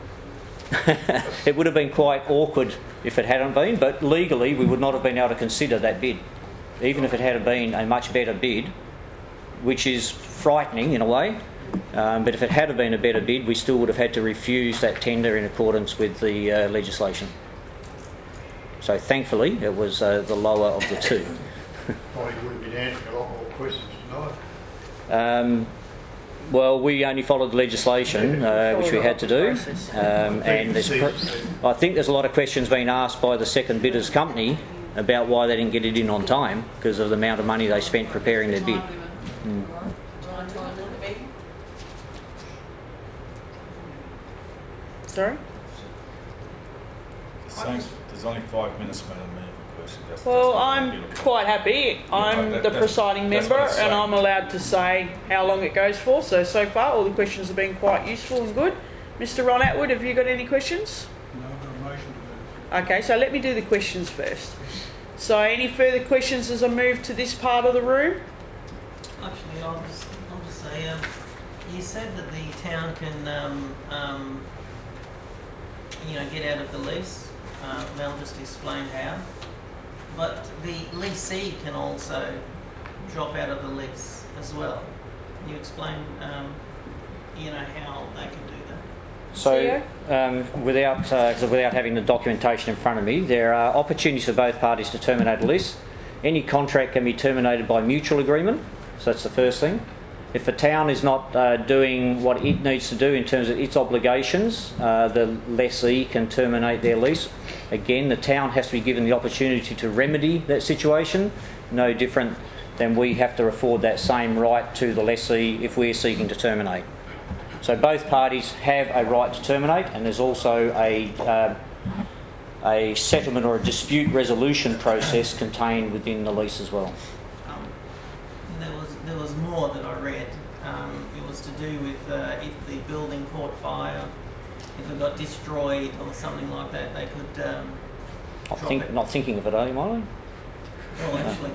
It would have been quite awkward if it hadn't been, but legally we would not have been able to consider that bid, even if it had been a much better bid, which is frightening in a way. But if it had been a better bid, we still would have had to refuse that tender in accordance with the legislation. So thankfully, it was the lower of the 2. Probably would have been answering a lot more questions tonight. Well, we only followed the legislation, which we had to do, and I think there's a lot of questions being asked by the second bidder's company about why they didn't get it in on time because of the amount of money they spent preparing their bid. Sorry? There's only 5 minutes, Madam Mayor, for questions. Well, I'm quite happy. I'm the presiding member and I'm allowed to say how long it goes for. So far, all the questions have been quite useful and good. Mr. Ron Atwood, have you got any questions? No, I've got a motion to move. Okay, so let me do the questions first. So any further questions as I move to this part of the room? Actually, I'll just say, you said that the town can, get out of the lease. Mel just explained how. But the leasee can also drop out of the lease as well. Can you explain, how they can do that? So, without having the documentation in front of me, there are opportunities for both parties to terminate a lease. Any contract can be terminated by mutual agreement, so that's the first thing. If the town is not doing what it needs to do in terms of its obligations, the lessee can terminate their lease. Again, the town has to be given the opportunity to remedy that situation, no different than we have to afford that same right to the lessee if we're seeking to terminate. So both parties have a right to terminate, and there's also a settlement or a dispute resolution process contained within the lease as well. There was more if the building caught fire, if it got destroyed or something like that, they could drop it. Not thinking of it, are you, Marlon? Well, actually,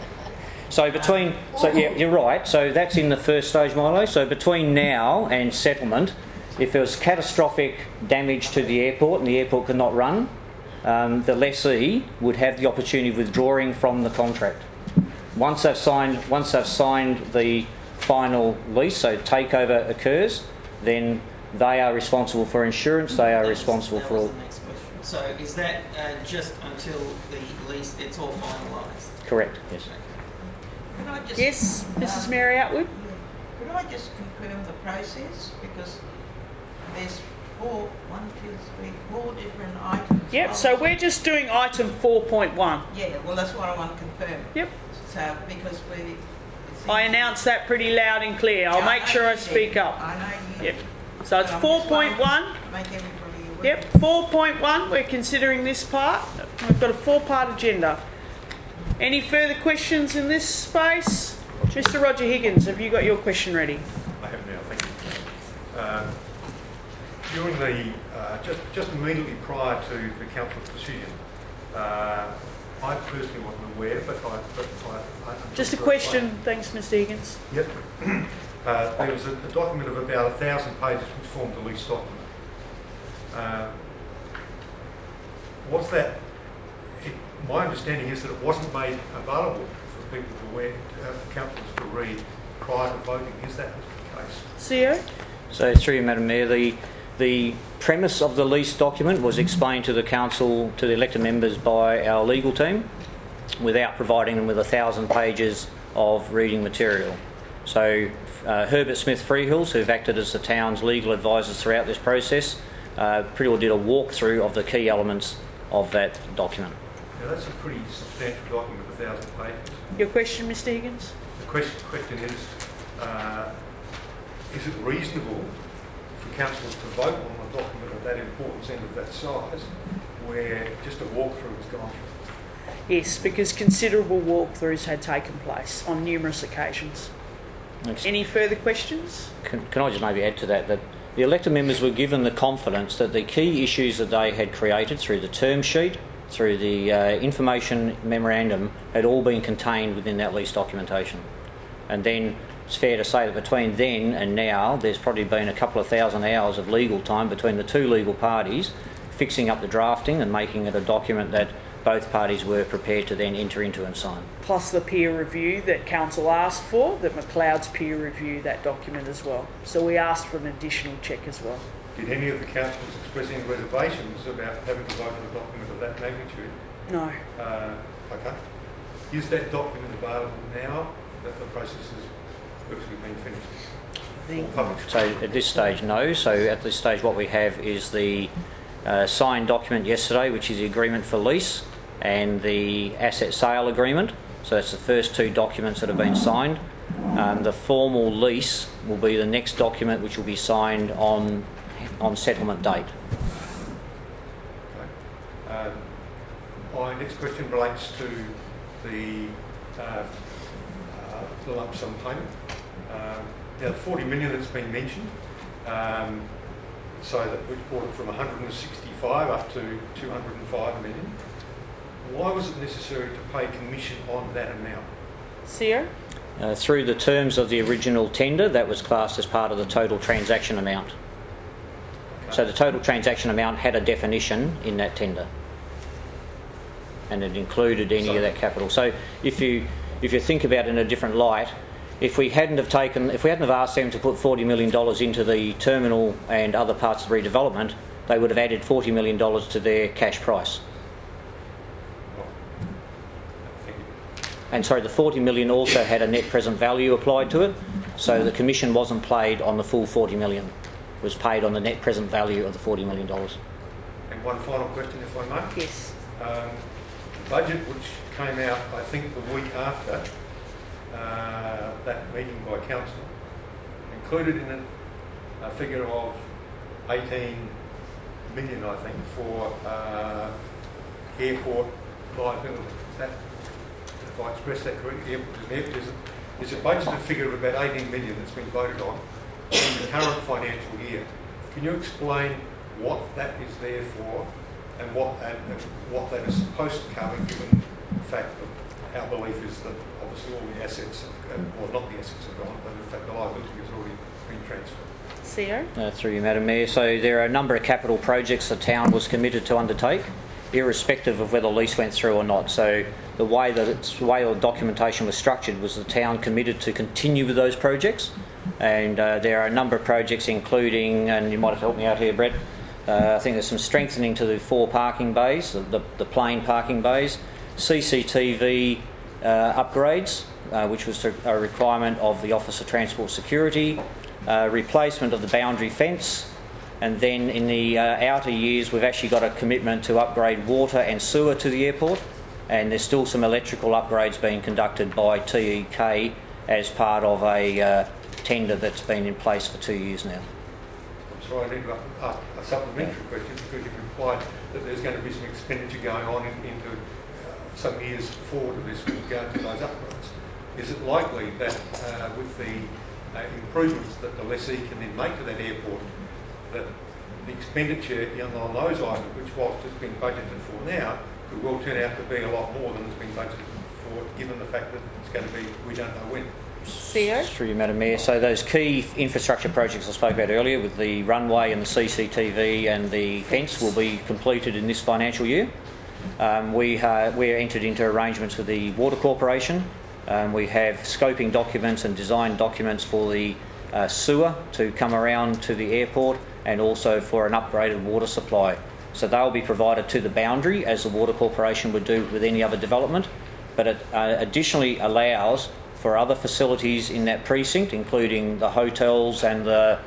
Yeah, you're right. So that's in the first stage, Milo. So between now and settlement, if there was catastrophic damage to the airport and the airport could not run, the lessee would have the opportunity of withdrawing from the contract. Once they've signed the final lease, so takeover occurs, then they are responsible for insurance. They are responsible for all. That was the next question. So is that just until the lease, it's all finalised? Correct. Yes. Could I just, Yes, Mrs. Mary Atwood. Could I just confirm the process? Because there's four different items. Yep, so we're just doing item 4.1. Yeah, well, that's what I want to confirm. Yep. So, because I announced that pretty loud and clear. I'll make sure I speak up. I know you. Yep. So it's But I'm just 4.1. Make everybody aware. Yep, 4.1. We're considering this part. We've got a 4-part agenda. Any further questions in this space? Mr. Roger Higgins, have you got your question ready? I have now, thank you. During the, just immediately prior to the council's decision, I personally wasn't aware, but I Just a question. Thanks, Mr. Higgins. Yep. There was a document of about 1,000 pages which formed the lease document. Was that? My understanding is that it wasn't made available for people councillors to read prior to voting. Is that the case? CEO? So through you, Madam Mayor, the premise of the lease document was explained to the council, to the elected members by our legal team, without providing them with 1,000 pages of reading material. So Herbert Smith Freehills, who've acted as the town's legal advisors throughout this process, pretty well did a walkthrough of the key elements of that document. Now that's a pretty substantial document, 1,000 pages. Your question, Mr. Higgins? The question is it reasonable for councillors to vote on a document of that importance and of that size where just a walkthrough has gone through? Yes, because considerable walkthroughs had taken place on numerous occasions. Thanks. Any further questions? Can I just maybe add to that the elected members were given the confidence that the key issues that they had created through the term sheet, through the information memorandum, had all been contained within that lease documentation. And then it's fair to say that between then and now, there's probably been a couple of thousand hours of legal time between the two legal parties, fixing up the drafting and making it a document that both parties were prepared to then enter into and sign. Plus the peer review that council asked for, that McLeod's peer review that document as well. So we asked for an additional check as well. Did any of the councillors express any reservations about having to vote on a document of that magnitude? No. Okay. Is that document available now that the process has virtually been finished? Or published? So at this stage, no. So at this stage, what we have is the signed document yesterday, which is the agreement for lease, and the asset sale agreement. So that's the first two documents that have been signed. The formal lease will be the next document, which will be signed on settlement date. Okay. My next question relates to the lump sum payment. Now, the 40 million that's been mentioned, so that which brought it from 165 up to 205 million. Why was it necessary to pay commission on that amount? CEO? Through the terms of the original tender, that was classed as part of the total transaction amount. Okay. So the total transaction amount had a definition in that tender, and it included any of that capital. So if you think about it in a different light, if we hadn't have asked them to put $40 million into the terminal and other parts of the redevelopment, they would have added $40 million to their cash price. And sorry, the 40 million also had a net present value applied to it, so the commission wasn't paid on the full 40 million. It was paid on the net present value of the $40 million. And one final question, if I may. Yes. The budget, which came out, I think, the week after that meeting by council, included in it a figure of 18 million, I think, for airport liability. Is that, if I express that correctly, there's a budgeted figure of about 18 million that's been voted on in the current financial year. Can you explain what that is there for and what that is supposed to cover, given the fact that our belief is that obviously all the assets, well, not the assets are gone, but in fact the liability has already been transferred? CEO? Through you, Madam Mayor. So there are a number of capital projects the town was committed to undertake, irrespective of whether lease went through or not. So the way the documentation was structured was the town committed to continue with those projects, and there are a number of projects, including, and you might have helped me out here, Brett. I think there's some strengthening to the 4 parking bays, the plain parking bays, CCTV upgrades, which was a requirement of the Office of Transport Security, replacement of the boundary fence, and then in the outer years we've actually got a commitment to upgrade water and sewer to the airport, and there's still some electrical upgrades being conducted by TEK as part of a tender that's been in place for 2 years now. I'm sorry, I need to ask a supplementary question, because you've implied that there's going to be some expenditure going on into some years forward of this with regard to those upgrades. Is it likely that with the improvements that the lessee can then make to that airport, that the expenditure on those items, which whilst has been budgeted for now, could well turn out to be a lot more than has been budgeted for, given the fact that it's going to be, we don't know when? CEO? Through you, Madam Mayor. So those key infrastructure projects I spoke about earlier, with the runway and the CCTV and the fence, will be completed in this financial year. We're entered into arrangements with the Water Corporation. We have scoping documents and design documents for the sewer to come around to the airport, and also for an upgraded water supply. So they'll be provided to the boundary, as the Water Corporation would do with any other development, but it additionally allows for other facilities in that precinct, including the hotels and the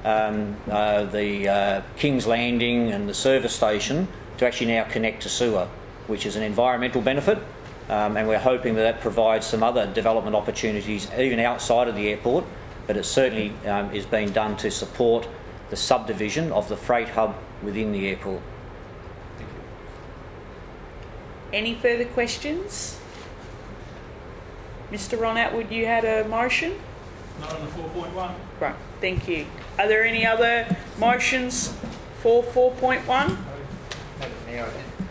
King's Landing and the service station, to actually now connect to sewer, which is an environmental benefit. And we're hoping that provides some other development opportunities even outside of the airport, but it certainly is being done to support the subdivision of the freight hub within the airport. Thank you. Any further questions? Mr. Ron Atwood, you had a motion? Not on the 4.1. Right, thank you. Are there any other motions for 4.1? Madam Mayor,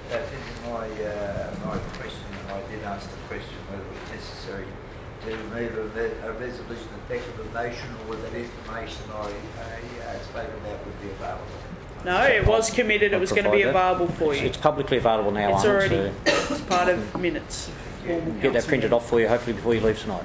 my question, I did ask the question whether it was necessary to remove a resolution effective of the motion, or whether that information I spoke about would be available. No, it was committed. It was going to be available for you. It's publicly available now. It's already. It's part of minutes. Get that printed off for you, hopefully before you leave tonight.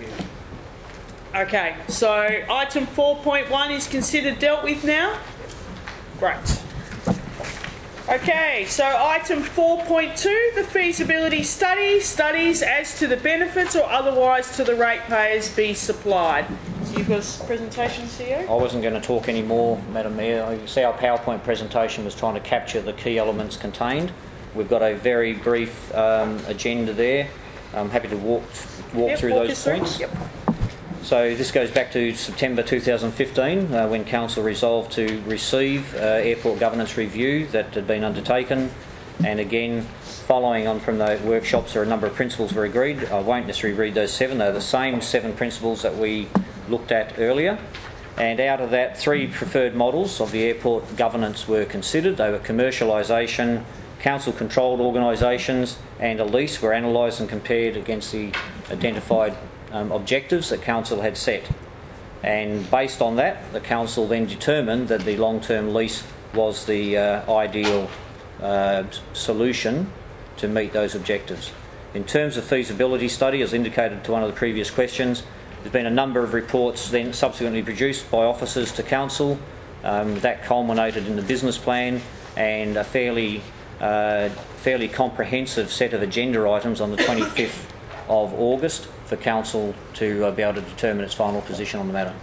Okay, so item 4.1 is considered dealt with now. Great. Okay, so item 4.2, the feasibility study. Studies as to the benefits or otherwise to the ratepayers be supplied. So you've got a presentation, CEO? I wasn't going to talk anymore, Madam Mayor. You see, our PowerPoint presentation was trying to capture the key elements contained. We've got a very brief agenda there. I'm happy to walk through those points. Yep. So this goes back to September 2015, when Council resolved to receive airport governance review that had been undertaken, and again, following on from the workshops, there are a number of principles were agreed. I won't necessarily read those 7; they're the same 7 principles that we looked at earlier. And out of that, 3 preferred models of the airport governance were considered. They were commercialisation, council-controlled organisations, and a lease were analysed and compared against the identified objectives that Council had set. And based on that, the Council then determined that the long-term lease was the ideal solution to meet those objectives. In terms of feasibility study, as indicated to one of the previous questions, there's been a number of reports then subsequently produced by officers to Council that culminated in the business plan and a fairly comprehensive set of agenda items on the 25th of August for Council to be able to determine its final position on the matter.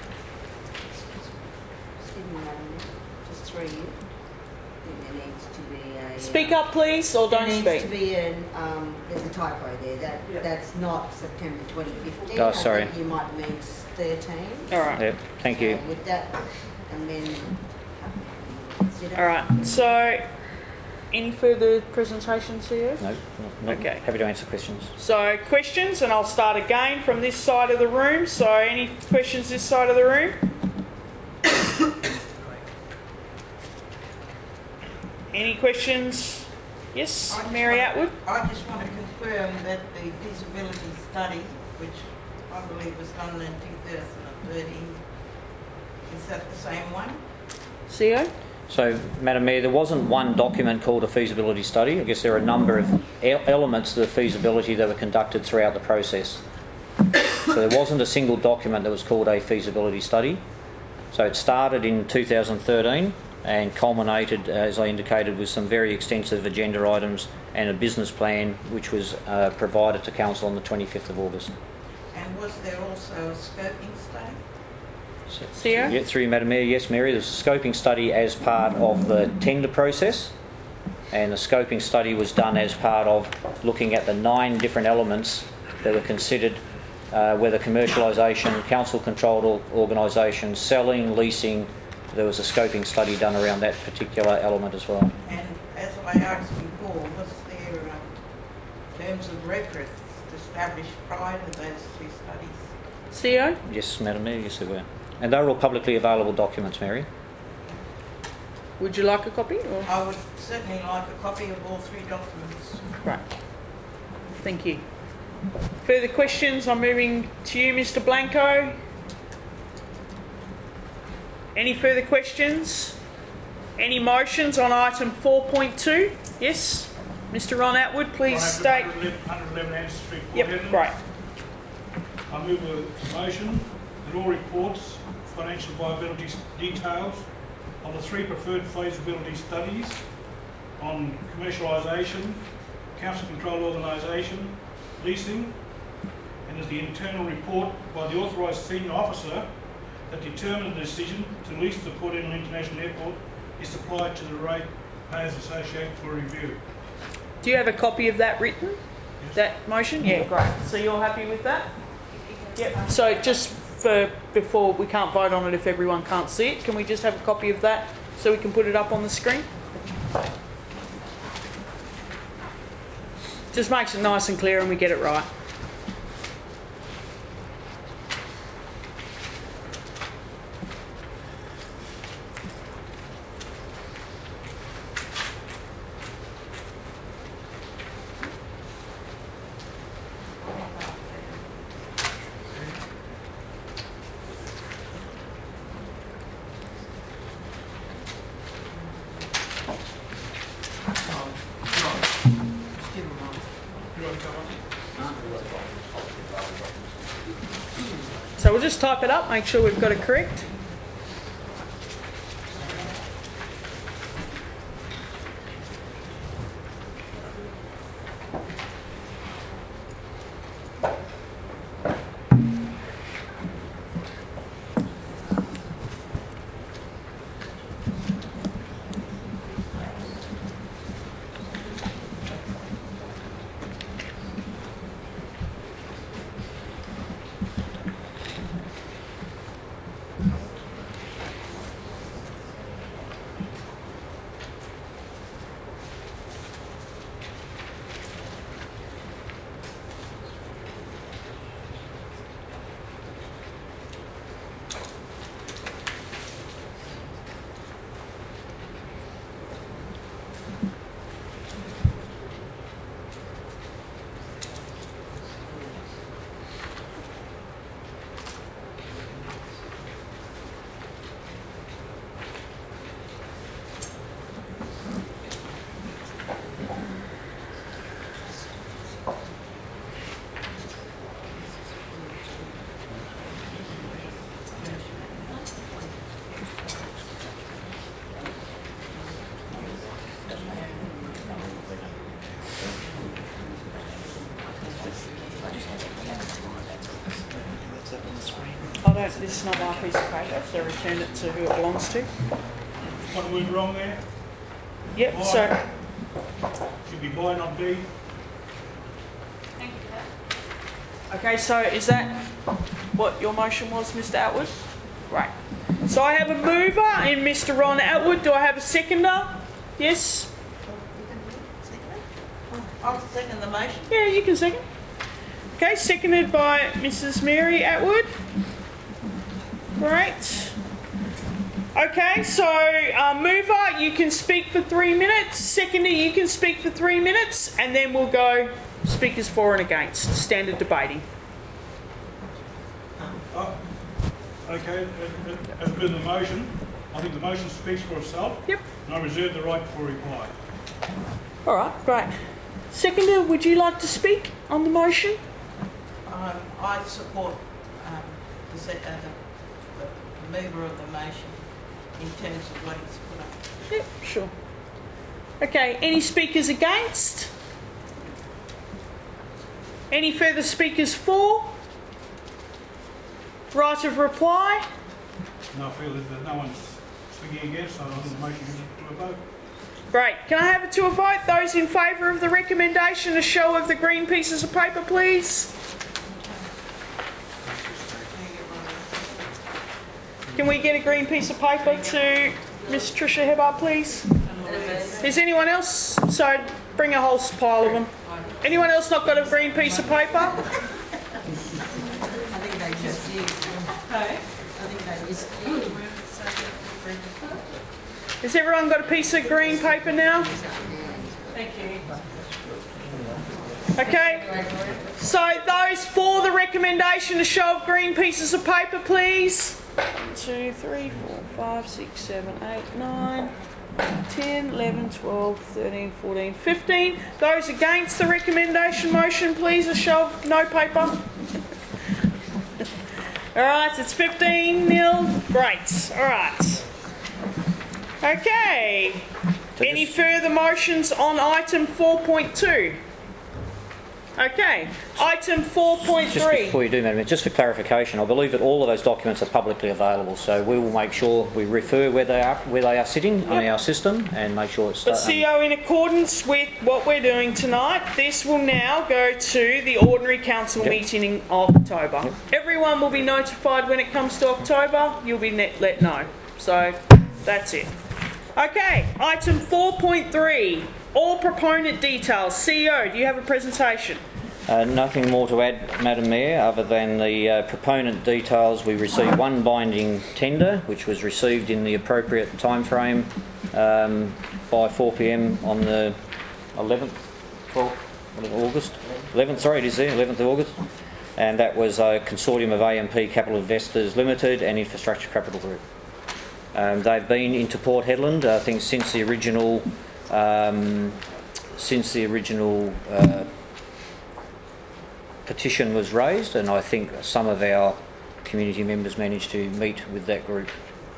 Excuse me, Madam Mayor, just 3 years. There needs to be a... Speak up, please, or don't speak. There needs to be there's a typo there. That's not September 2015. Oh, sorry. I think you might mean 13. All right. Yep, thank you. With that, and then consider... All right, so any further presentations here? No. Okay. Happy to answer questions. So questions, and I'll start again from this side of the room. So any questions this side of the room? Any questions? Yes, I just Mary want- Atwood? I just want to confirm that the feasibility study, which I believe was done in 2013, is that the same one? CEO? So, Madam Mayor, there wasn't one document called a feasibility study. I guess there are a number of elements to the feasibility that were conducted throughout the process. So there wasn't a single document that was called a feasibility study. So it started in 2013 and culminated, as I indicated, with some very extensive agenda items and a business plan which was provided to Council on the 25th of August. And was there also a scoping study? CEO? Yeah, through you, Madam Mayor, yes, Mary, there's a scoping study as part of the tender process, and the scoping study was done as part of looking at the 9 different elements that were considered, whether commercialisation, council-controlled organisations, selling, leasing. There was a scoping study done around that particular element as well. And as I asked before, was there terms of reference established prior to those 2 studies? CEO? Yes, Madam Mayor, yes there were. And they're all publicly available documents, Mary. Would you like a copy? Or? I would certainly like a copy of all 3 documents. Right. Thank you. Further questions? I'm moving to you, Mr. Blanco. Any further questions? Any motions on item 4.2? Yes? Mr. Ron Atwood, please state. 111 Ann Street. Yep, great. I move a motion that all reports, financial viability details on the 3 preferred feasibility studies on commercialisation, council-controlled organisation, leasing, and as the internal report by the authorised senior officer that determined the decision to lease the Port Eden International Airport is supplied to the Ratepayers Association for review. Do you have a copy of that written? Yes. That motion? Yeah, great. So you're happy with that? Yep. So just for before, we can't vote on it if everyone can't see it. Can we just have a copy of that so we can put it up on the screen? Just makes it nice and clear and we get it right. So we'll just type it up, make sure we've got it correct. This is not my piece of paper, so return it to who it belongs to. One word wrong there. Yep, Buy. so Should be buy, not be. Thank you for that. okay, so is that what your motion was, Mr. Atwood? Right. So I have a mover in Mr. Ron Atwood. Do I have a seconder? Yes? I'll second the motion. Yeah, you can second. Okay, seconded by Mrs. Mary Atwood. Great. Okay, so mover, you can speak for 3 minutes. Seconder, you can speak for 3 minutes, and then we'll go speakers for and against. Standard debating. Okay, as per the motion, I think the motion speaks for itself. Yep. And I reserve the right for reply. All right, great. Seconder, would you like to speak on the motion? I support the mover of the motion in terms of what he's put up. Yep, sure. Okay, any speakers against? Any further speakers for? Right of reply? No, I feel that no one's speaking against, so I think the motion is to a vote. Great. Can I have it to a vote? Those in favour of the recommendation, a show of the green pieces of paper, please. Can we get a green piece of paper to Miss Tricia Hebbard, please? Is anyone else? So bring a whole pile of them. Anyone else not got a green piece of paper? I think they just used Okay. I think they just Has everyone got a piece of green paper now? Thank you. Okay. So those for the recommendation, a show of green pieces of paper, please. 1, 2, 3, 4, 5, 6, 7, 8, 9, 10, 11, 12, 13, 14, 15. Those against the recommendation motion, please, a show of no paper. All right, it's 15-0. Great. All right. Okay. Any further motions on item 4.2? Okay. Item 4.3. Just before you do, Madam Mayor, just for clarification, I believe that all of those documents are publicly available, so we will make sure we refer where they are sitting on our system and make sure it's... But CEO, in accordance with what we're doing tonight, this will now go to the ordinary council meeting in October. Everyone will be notified when it comes to October. You'll be let know. So that's it. Okay, item 4.3. All proponent details. CEO, do you have a presentation? Nothing more to add, Madam Mayor, other than the proponent details. We received one binding tender, which was received in the appropriate time frame by 4 p.m. on the 11th, 12th August. 11th, sorry, it is there, 11th of August. And that was a consortium of AMP Capital Investors Limited and Infrastructure Capital Group. They've been into Port Hedland, I think, since the original petition was raised, and I think some of our community members managed to meet with that group.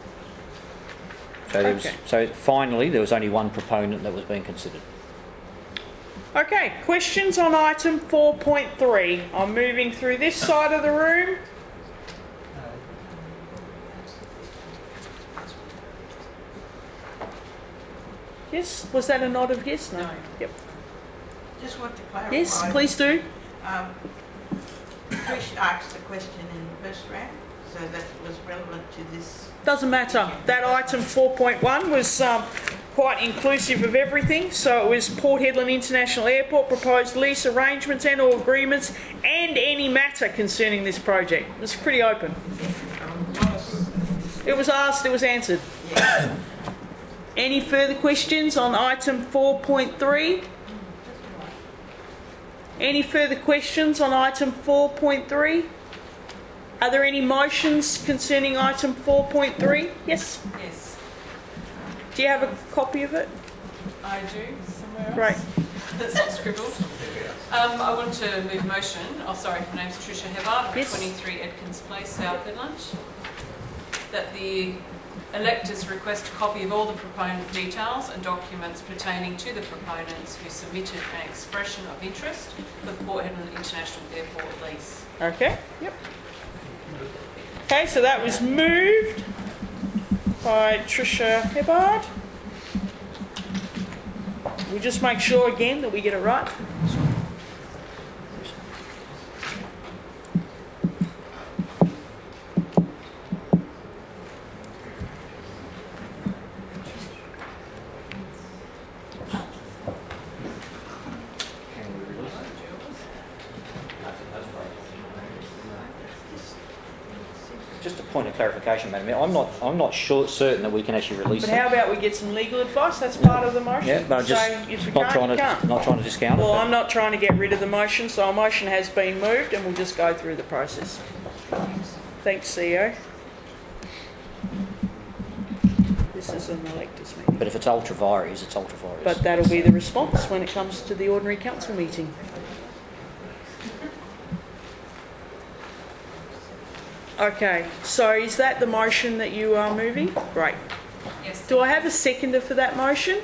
So, so finally, there was only one proponent that was being considered. Okay, questions on item 4.3. I'm moving through this side of the room. Yes, was that a nod of yes? No. Yep. Just want to clarify. Yes, please do. Trish asked the question in the first round, so that was relevant to this. Doesn't matter. That item 4.1 was quite inclusive of everything. So it was Port Hedland International Airport proposed lease arrangements and or agreements and any matter concerning this project. It was pretty open. It was asked, it was answered. Yeah. Any further questions on item 4.3? Any further questions on item 4.3? Are there any motions concerning item 4.3? Yes? Yes. Do you have a copy of it? I do, somewhere else. Right. That's not scribbled. I want to move motion. Oh, sorry, my name's Tricia Hebbard, Yes. 23 Edkins Place, South Hedland. That the electors request a copy of all the proponent details and documents pertaining to the proponents who submitted an expression of interest for the Port Hedland International Airport lease. Okay, yep. Okay, so that was moved by Tricia Hebbard. We'll just make sure again that we get it right. point of clarification, Madam Mayor. I'm not certain that we can actually release But it. how about we get some legal advice? That's part of the motion. Yeah, but So just if we not can't, you trying can't. to discount Well, it. I'm not trying to get rid of the motion, so a motion has been moved and we'll just go through the process. Thanks, CEO. This is an electors meeting. But if it's ultra vires, it's ultra vires. But that'll be the response when it comes to the ordinary council meeting. Okay, so is that the motion that you are moving? Great. Yes. Do I have a seconder for that motion?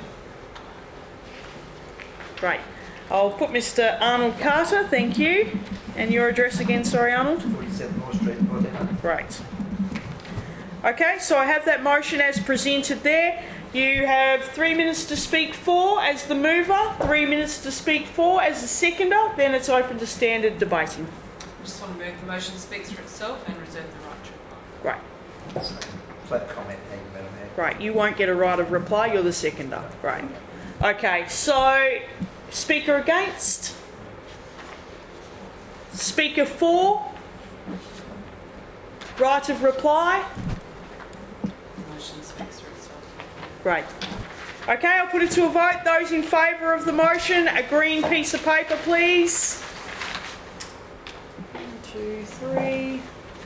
Great. I'll put Mr. Arnold Carter, thank you. And your address again, sorry, Arnold? 47 North Street, Port. Great. Okay, so I have that motion as presented there. You have 3 minutes to speak for as the mover, 3 minutes to speak for as the seconder, then it's open to standard debating. I just want to move the motion speaks for itself and reserve the right to reply. Great. Flat comment, thank you, Madam Mayor. Great. You won't get a right of reply, you're the seconder. Great. Okay, so speaker against? Speaker for? Right of reply? Motion speaks for itself. Great. Okay, I'll put it to a vote. Those in favour of the motion, a green piece of paper, please. 1, 2, 3.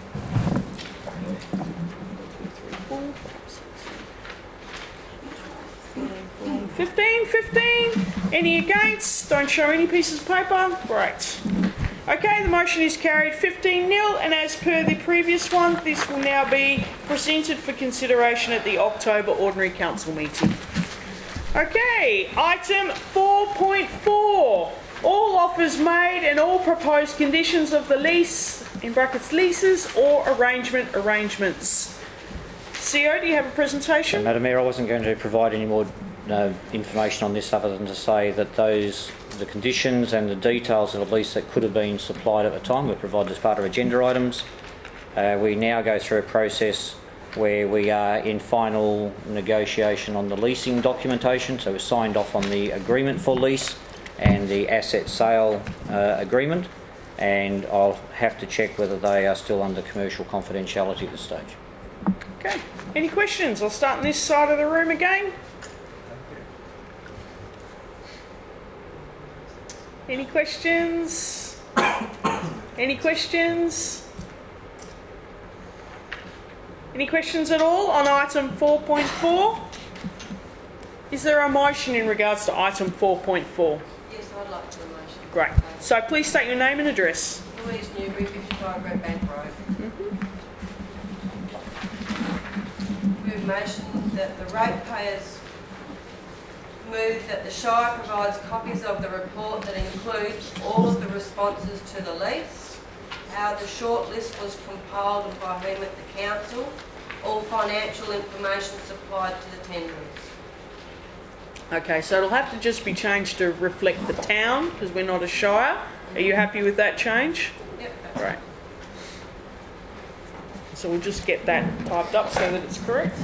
15. Any against? Don't show any pieces of paper. Great. Okay, the motion is carried 15-0, and as per the previous one, this will now be presented for consideration at the October Ordinary Council meeting. Okay, item 4.4. All offers made and all proposed conditions of the lease, in brackets leases, or arrangements. CEO, do you have a presentation? Madam Mayor, I wasn't going to provide any more information on this other than to say that the conditions and the details of the lease that could have been supplied at the time were provided as part of agenda items. We now go through a process where we are in final negotiation on the leasing documentation, so we've signed off on the agreement for lease and the asset sale agreement, and I'll have to check whether they are still under commercial confidentiality at this stage. Okay, any questions? I'll start on this side of the room again. Any questions? Any questions? Any questions at all on item 4.4? Is there a motion in regards to item 4.4? Yes, I'd like to motion. Great. So please state your name and address. Louise Newbury, 55 Red Bank Road. Move motion that the ratepayers move that the Shire provides copies of the report that includes all of the responses to the lease, how the short list was compiled and by whom at the council, all financial information supplied to the tenderers. Okay, so it'll have to just be changed to reflect the town because we're not a shire. Are you happy with that change? Yep. Right. So we'll just get that typed up so that it's correct.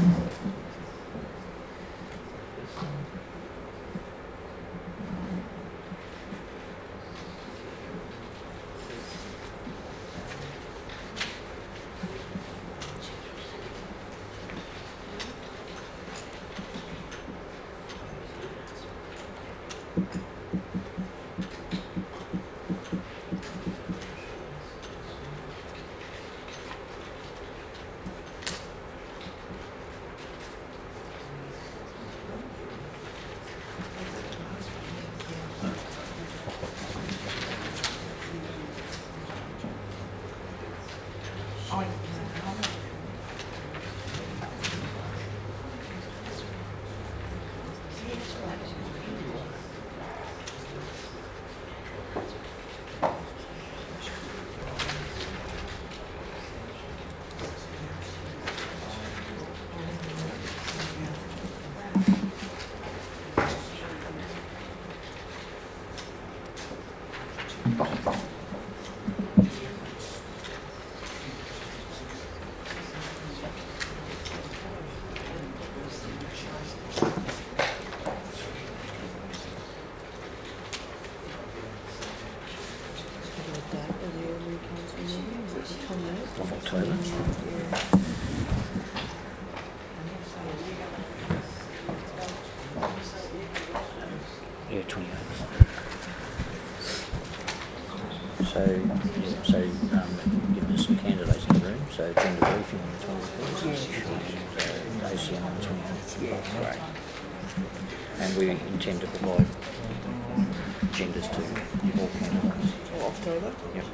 Yeah, great. And we intend to provide agendas to all candidates. For October? Yep.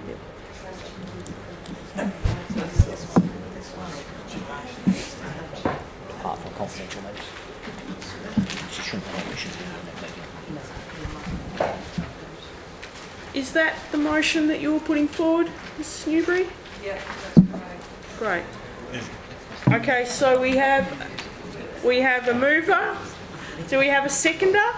Apart from confidential matters. She shouldn't have issues in that meeting. Is that the motion that you were putting forward, Ms Newbury? Yeah, that's correct. Great. Okay, so we have a mover. Do we have a seconder?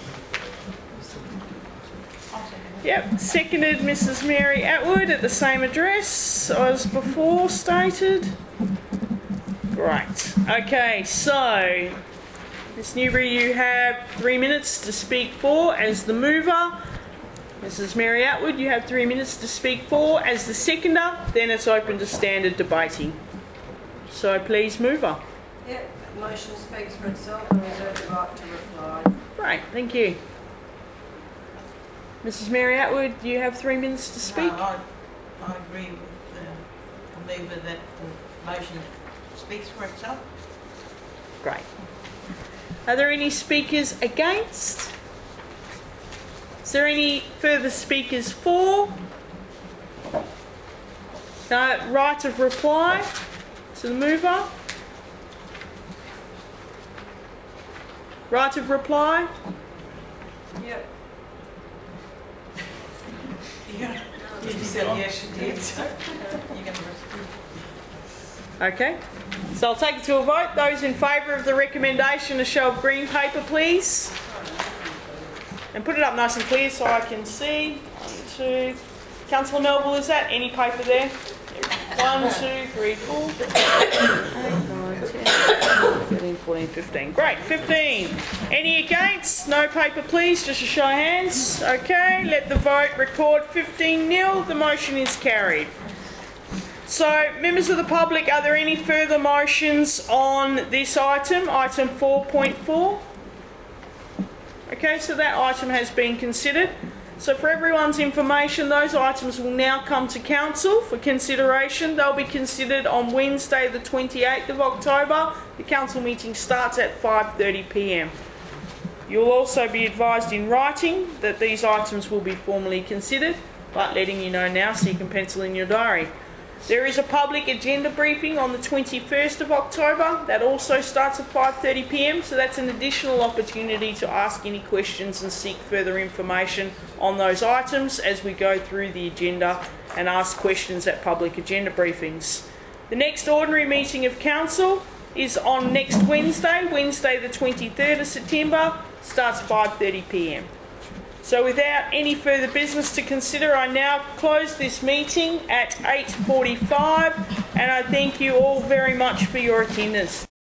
Yep, seconded Mrs Mary Atwood at the same address as before stated. Great. Okay, so Ms Newbury, you have 3 minutes to speak for as the mover. Mrs Mary Atwood, you have 3 minutes to speak for as the seconder. Then it's open to standard debating. So please, mover. Yeah, the motion speaks for itself and reserve the right to reply. Right, thank you. Mrs Mary Atwood, you have 3 minutes to speak. No, I agree with the mover that the motion speaks for itself. Great. Are there any speakers against? Is there any further speakers for? No, right of reply to the mover. Right of reply? Yep. Yeah. You just said yes, you did. You're going to Okay. So I'll take it to a vote. Those in favour of the recommendation, a show of green paper, please. And put it up nice and clear so I can see. 1, 2. Councillor Melville, is that any paper there? 1, 2, 3, 4, 8, 9, 10, 13, 14, 15. Great, 15. Any against? No paper, please. Just a show of hands. Okay, let the vote record 15-0. The motion is carried. So, members of the public, are there any further motions on this item, item 4.4? Okay, so that item has been considered. So for everyone's information, those items will now come to Council for consideration. They'll be considered on Wednesday the 28th of October. The Council meeting starts at 5:30 p.m. You'll also be advised in writing that these items will be formally considered, but letting you know now so you can pencil in your diary. There is a public agenda briefing on the 21st of October that also starts at 5:30 p.m, so that's an additional opportunity to ask any questions and seek further information on those items as we go through the agenda and ask questions at public agenda briefings. The next ordinary meeting of Council is on next Wednesday, Wednesday the 23rd of September, starts 5:30 p.m. So without any further business to consider, I now close this meeting at 8:45, and I thank you all very much for your attendance.